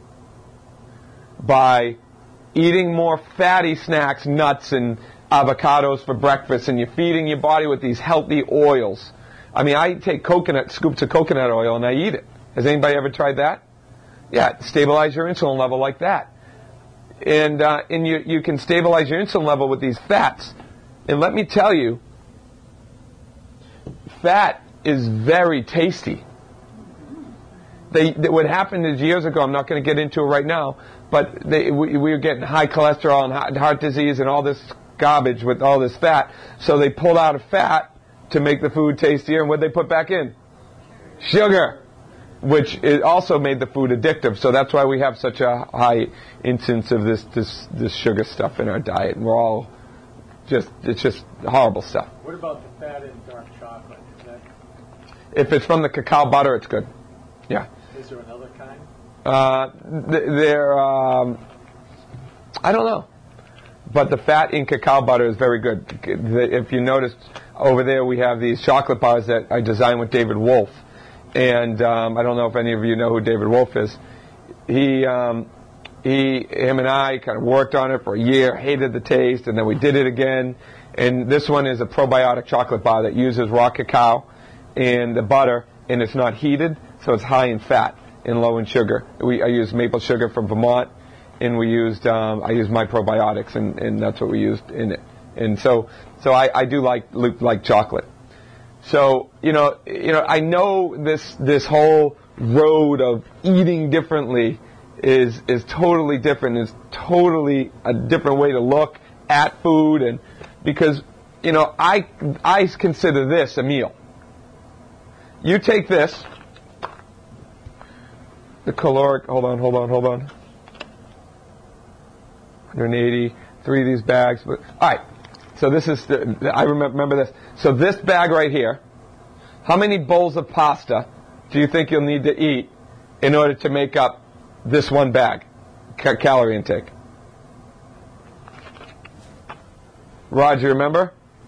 by eating more fatty snacks, nuts and avocados for breakfast, and you're feeding your body with these healthy oils. I mean, I take coconut scoops of coconut oil and I eat it. Has anybody ever tried that? Yeah, stabilize your insulin level like that, and uh, and you you can stabilize your insulin level with these fats. And let me tell you. Fat is very tasty. They, they, what happened is years ago, I'm not going to get into it right now, but they, we, we were getting high cholesterol and heart, heart disease and all this garbage with all this fat. So they pulled out of fat to make the food tastier, and what did they put back in? Sugar, which it also made the food addictive. So that's why we have such a high incidence of this, this, this sugar stuff in our diet. And we're all just, it's just horrible stuff. What about the fat in dark chocolate? Is that, If it's from the cacao butter, it's good. Yeah. is there another kind? Uh, th- they're, um, I don't know. But the fat in cacao butter is very good. The- If you noticed, over there we have these chocolate bars that I designed with David Wolf. And um, I don't know if any of you know who David Wolf is. He, um, he, him and I kind of worked on it for a year, hated the taste, and then we did it again. And this one is a probiotic chocolate bar that uses raw cacao and the butter, and it's not heated, so it's high in fat and low in sugar. We, I used maple sugar from Vermont, and we used, um, I used my probiotics, and, and that's what we used in it. And so, so I, I do like like chocolate. So, you know, you know, I know this this whole road of eating differently is is totally different. It's totally a different way to look at food, and because, you know, I I consider this a meal. You take this, the caloric. Hold on, hold on, hold on. one hundred eighty, three of these bags. But all right. So this is, the, I remember, remember this. So this bag right here, how many bowls of pasta do you think you'll need to eat in order to make up this one bag, ca- calorie intake? Rod, you remember?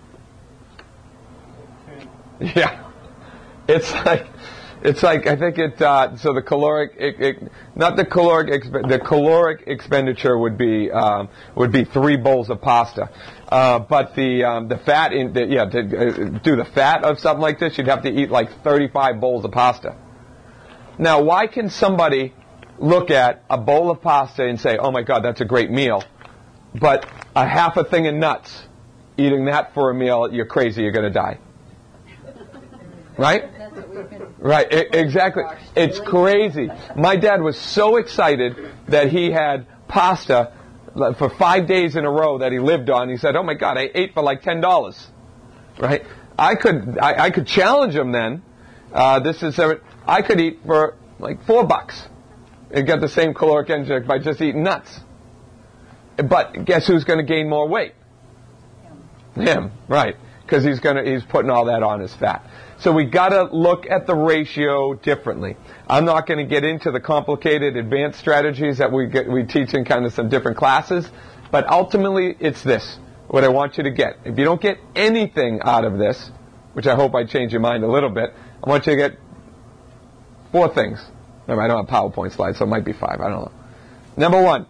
Yeah. It's like, it's like, I think it, uh, so the caloric, it, it, not the caloric, exp- the caloric expenditure would be, um, would be three bowls of pasta. Uh, but the, um, the fat in, the, yeah, to uh, do the fat of something like this, you'd have to eat like thirty-five bowls of pasta. Now, why can somebody look at a bowl of pasta and say, oh my God, that's a great meal, but a half a thing of nuts, eating that for a meal, you're crazy, you're going to die. Right? Right, I- exactly. It's crazy. My dad was so excited that he had pasta for five days in a row that he lived on. He said, oh my God, I ate for like ten dollars. Right? I could I, I could challenge him then. Uh, this is I could eat for like four bucks and get the same caloric intake by just eating nuts. But guess who's going to gain more weight? Him. Him, right. Because he's gonna he's putting all that on his fat. So we got to look at the ratio differently. I'm not going to get into the complicated advanced strategies that we get, we teach in kind of some different classes, but ultimately it's this, what I want you to get. If you don't get anything out of this, which I hope I change your mind a little bit, I want you to get four things. Remember, I don't have PowerPoint slides, so it might be five, I don't know. Number one,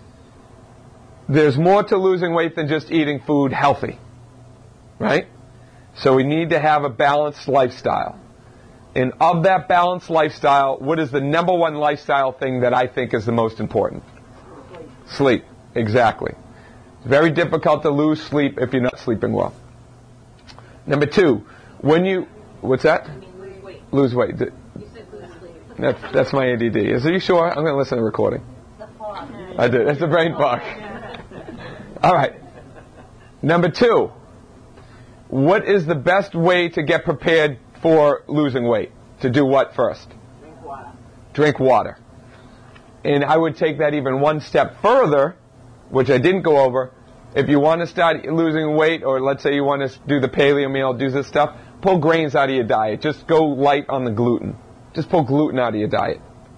there's more to losing weight than just eating food healthy, right? So we need to have a balanced lifestyle. And of that balanced lifestyle, what is the number one lifestyle thing that I think is the most important? Sleep. Sleep, exactly. It's very difficult to lose sleep if you're not sleeping well. Number two, when you, what's that? I mean, lose weight. Lose weight. You said lose sleep. That's, that's my A D D. Is are you sure? I'm going to listen to the recording. The fog. I did. It's a brain fog. All right. Number two. What is the best way to get prepared for losing weight? To do what first? Drink water. Drink water. And I would take that even one step further, which I didn't go over. If you want to start losing weight, or let's say you want to do the paleo meal, do this stuff, pull grains out of your diet. Just go light on the gluten. Just pull gluten out of your diet,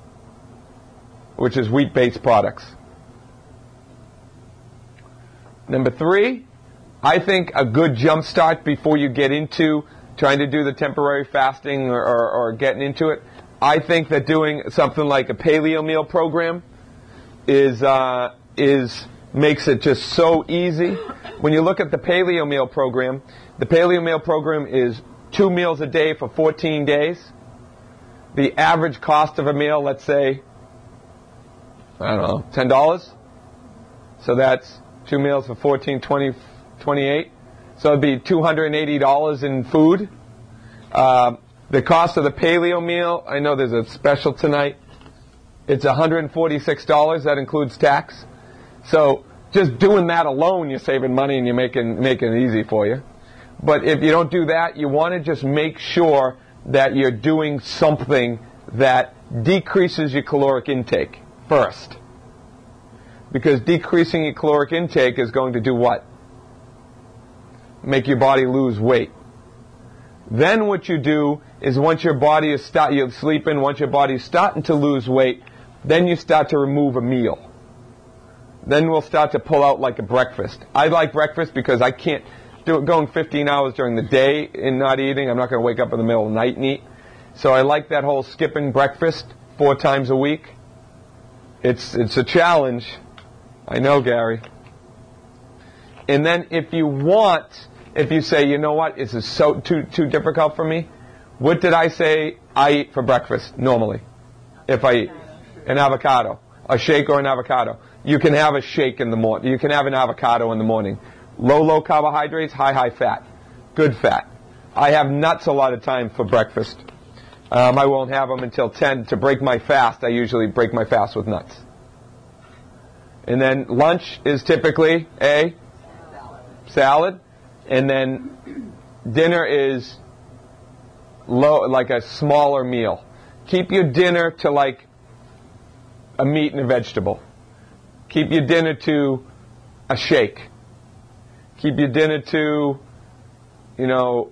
which is wheat-based products. Number three, I think a good jump start before you get into trying to do the temporary fasting or, or, or getting into it, I think that doing something like a paleo meal program is uh, is makes it just so easy. When you look at the paleo meal program, the paleo meal program is two meals a day for fourteen days. The average cost of a meal, let's say, I don't know, ten dollars. So that's two meals for fourteen, twenty, twenty-eight. So it'd be two hundred eighty dollars in food. Uh, The cost of the paleo meal, I know there's a special tonight. It's one hundred forty-six dollars. That includes tax. So just doing that alone, you're saving money and you're making making it easy for you. But if you don't do that, you want to just make sure that you're doing something that decreases your caloric intake first. Because decreasing your caloric intake is going to do what? Make your body lose weight. Then what you do is once your body is start, you're sleeping, once your body is starting to lose weight, then you start to remove a meal. Then we'll start to pull out like a breakfast. I like breakfast because I can't do it going fifteen hours during the day and not eating. I'm not going to wake up in the middle of the night and eat. So I like that whole skipping breakfast four times a week. It's it's a challenge. I know, Gary. And then if you want, if you say, you know what, this is so too too difficult for me, what did I say I eat for breakfast normally? If I eat an avocado, a shake or an avocado. You can have a shake in the morning. You can have an avocado in the morning. Low, low carbohydrates, high, high fat. Good fat. I have nuts a lot of time for breakfast. Um, I won't have them until ten. To break my fast, I usually break my fast with nuts. And then lunch is typically a salad. And then dinner is low, like a smaller meal. Keep your dinner to like a meat and a vegetable. Keep your dinner to a shake. Keep your dinner to, you know,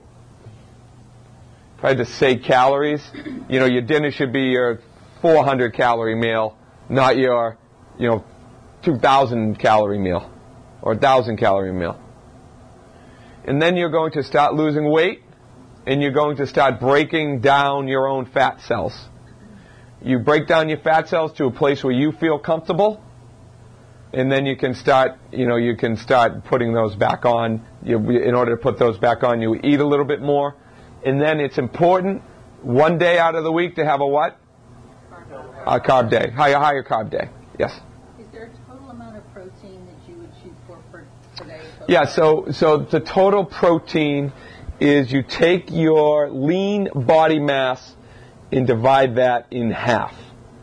if I had to say calories, you know, your dinner should be your four hundred calorie meal, not your, you know, two thousand calorie meal or one thousand calorie meal. And then you're going to start losing weight, and you're going to start breaking down your own fat cells. You break down your fat cells to a place where you feel comfortable, and then you can start, you know, you can start putting those back on. You, in order to put those back on, you eat a little bit more. And then it's important one day out of the week to have a what? A carb day. Higher, higher carb day. Yes. Is there a total amount of protein that you would shoot for per, per day? Yeah, so, so the total protein is you take your lean body mass and divide that in half.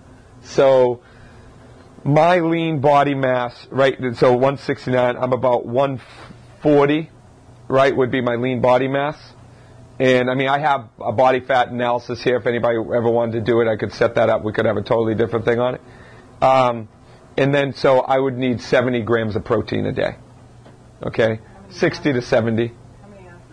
So my lean body mass, right, so one sixty-nine, I'm about one forty, right, would be my lean body mass. And, I mean, I have a body fat analysis here. If anybody ever wanted to do it, I could set that up. We could have a totally different thing on it. Um, and then, so I would need seventy grams of protein a day. Okay? sixty to seventy. How many ounces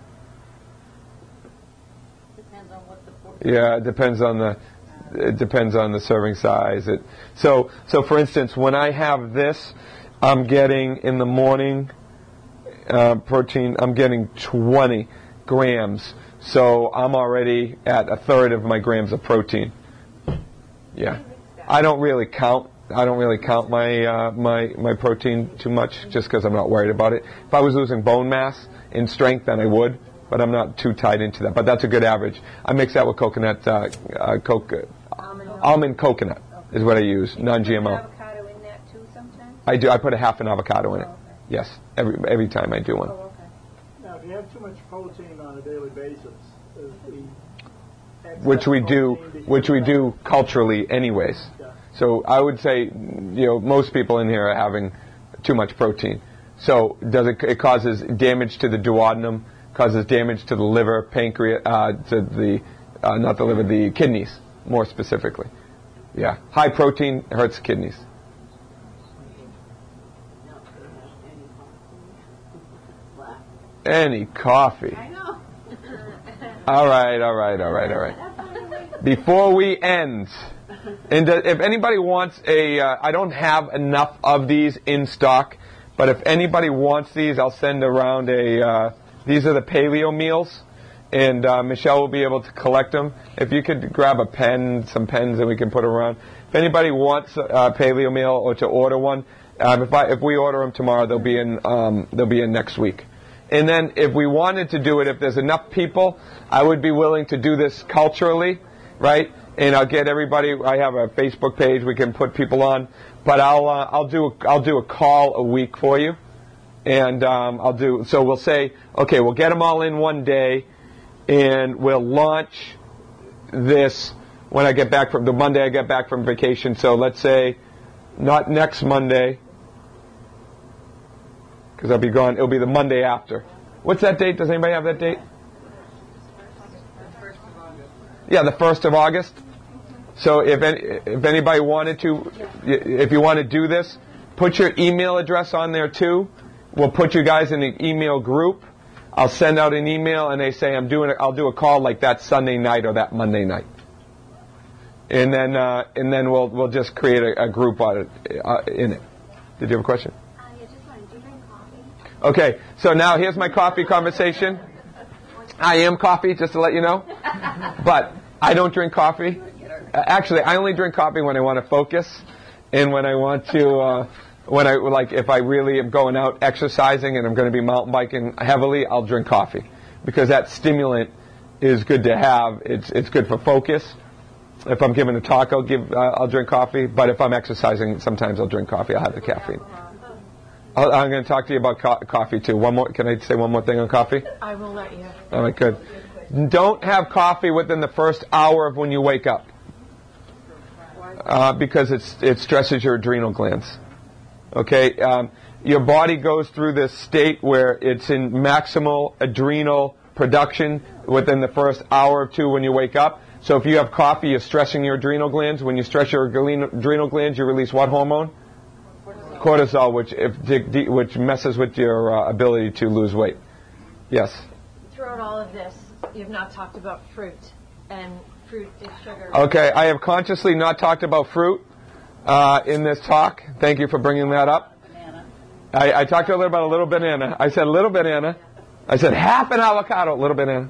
is that? Depends on what the portion. Yeah, it depends on the it depends on the serving size. It so so for instance, when I have this, I'm getting in the morning uh, protein. I'm getting twenty grams. So I'm already at a third of my grams of protein. Yeah, I don't really count. I don't really count my uh, my my protein too much, just because I'm not worried about it. If I was losing bone mass in strength, then I would. But I'm not too tied into that. But that's a good average. I mix that with coconut, uh, uh, coke, Almond, almond coconut is what I use, non-G M O. Avocado in that too sometimes? I do. I put a half an avocado in it. Oh, okay. Yes, every every time I do one. Oh, okay. Now, if you have too much protein on a daily basis, is the excess Which we do, protein because which we of do culturally, anyways. Yeah. So I would say, you know, most people in here are having too much protein. So does it? It causes damage to the duodenum, causes damage to the liver, pancreas, uh, to the uh, not the liver, the kidneys, more specifically. Yeah, high protein hurts kidneys. Any coffee? I know. All right, all right, all right, all right. Before we end, and uh, if anybody wants a, uh, I don't have enough of these in stock, but if anybody wants these, I'll send around a, uh, these are the paleo meals, and uh, Michelle will be able to collect them. If you could grab a pen, some pens, and we can put them around. If anybody wants a paleo meal or to order one, um, if, I, if we order them tomorrow, they'll be in, um, they'll be in next week. And then if we wanted to do it, if there's enough people, I would be willing to do this culturally, right? And I'll get everybody. I have a Facebook page we can put people on, but I'll uh, I'll do a, I'll do a call a week for you, and um, I'll do so. We'll say, okay, we'll get them all in one day, and we'll launch this when I get back from the Monday I get back from vacation. So let's say not next Monday, because I'll be gone. It'll be the Monday after. What's that date? Does anybody have that date? Yeah, the first of August. So if any, if anybody wanted to, if you want to do this, put your email address on there too. We'll put you guys in an email group. I'll send out an email and they say I'm doing it. I'll do a call like that Sunday night or that Monday night, and then uh, and then we'll we'll just create a, a group on it uh, in it. Did you have a question? Uh, yeah, just wanted, do you drink coffee? Okay, so now here's my coffee conversation. I am coffee, just to let you know, but I don't drink coffee. Actually, I only drink coffee when I want to focus, and when I want to, uh, when I like, if I really am going out exercising and I'm going to be mountain biking heavily, I'll drink coffee because that stimulant is good to have. It's it's good for focus. If I'm giving a talk, I'll give uh, I'll drink coffee. But if I'm exercising, sometimes I'll drink coffee. I'll have the caffeine. I'll, I'm going to talk to you about co- coffee too. One more. Can I say one more thing on coffee? I will let you. All right, good. Don't have coffee within the first hour of when you wake up. Uh, because it's, it stresses your adrenal glands. Okay, um, your body goes through this state where it's in maximal adrenal production within the first hour or two when you wake up. So if you have coffee, you're stressing your adrenal glands. When you stress your adrenal glands, you release what hormone? Cortisol, which if, which messes with your uh, ability to lose weight. Yes. Throughout all of this, you've not talked about fruit, and fruit is sugar. Okay, I have consciously not talked about fruit uh, in this talk. Thank you for bringing that up. I, I talked a little about a little banana. I said a little banana. I said half an avocado, a little banana.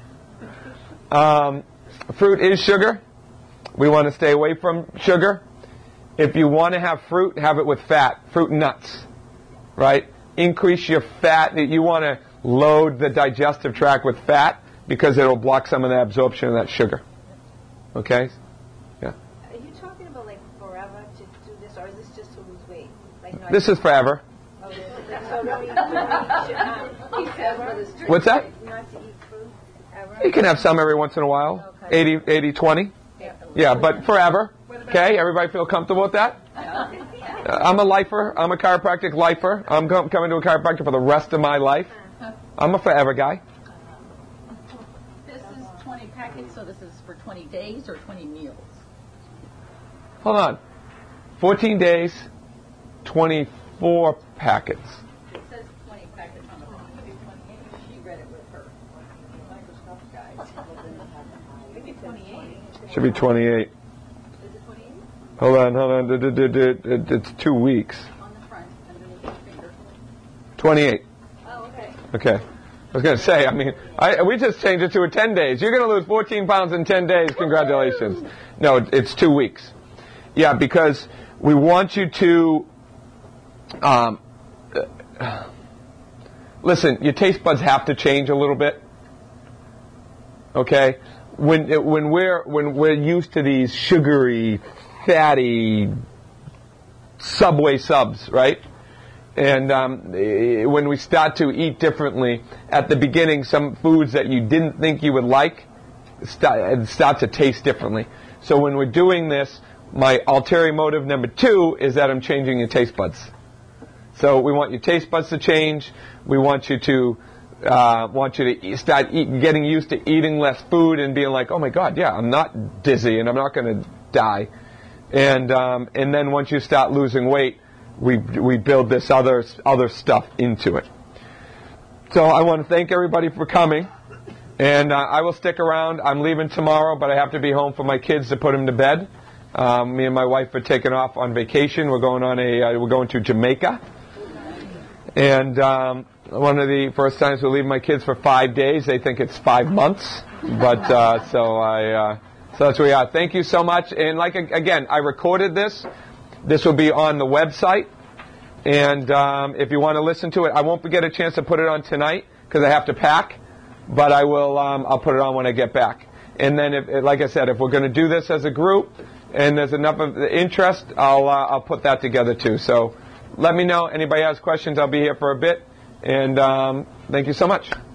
Um, fruit is sugar. We want to stay away from sugar. If you want to have fruit, have it with fat. Fruit and nuts, right? Increase your fat. You want to load the digestive tract with fat because it will block some of the absorption of that sugar. Okay? Yeah. Are you talking about like forever to do this, or is this just to lose weight? Like not This is forever. Oh, this is like, so don't eat, don't eat, um, eat ever? What's that? Not to eat fruit ever? You can have some every once in a while. Okay. eighty, eighty, twenty. Yeah, but forever. Okay? Everybody feel comfortable with that? Uh, I'm a lifer. I'm a chiropractic lifer. I'm com- coming to a chiropractor for the rest of my life. I'm a forever guy. This is twenty packets, so this is for twenty days or twenty meals? Hold on. fourteen days, twenty-four packets. It says twenty packets on the front. It could be twenty-eight. She read it with her microscope guys. Could be twenty-eight. Should be twenty-eight. Is it twenty-eight? Hold on, hold on. D- d- d- d- d- It's two weeks. On the front, underneath your finger. twenty-eight. Oh, okay. Okay. I was going to say, I mean, I, we just changed it to a ten days. You're going to lose fourteen pounds in ten days. Congratulations. No, it's two weeks. Yeah, because we want you to, um, uh, listen, your taste buds have to change a little bit. Okay? When, when we're, when we're used to these sugary, fatty Subway subs, right? And um, when we start to eat differently, at the beginning, some foods that you didn't think you would like start, start to taste differently. So when we're doing this, my ulterior motive number two is that I'm changing your taste buds. So we want your taste buds to change. We want you to uh, want you to start eat, getting used to eating less food and being like, oh my God, yeah, I'm not dizzy and I'm not going to die. And um, and then once you start losing weight, we we build this other other stuff into it. So I want to thank everybody for coming, and uh, I will stick around. I'm leaving tomorrow, but I have to be home for my kids to put them to bed. Um, me and my wife are taking off on vacation. We're going on a uh, we're going to Jamaica, and um, one of the first times we leave my kids for five days. They think it's five months, but uh, so I uh, so that's where we are. Thank you so much. And like again, I recorded this. This will be on the website, and um, if you want to listen to it, I won't get a chance to put it on tonight because I have to pack, but I will. Um, I'll put it on when I get back. And then, if, like I said, if we're going to do this as a group and there's enough of the interest, I'll uh, I'll put that together too. So let me know. Anybody has questions? I'll be here for a bit. And um, thank you so much.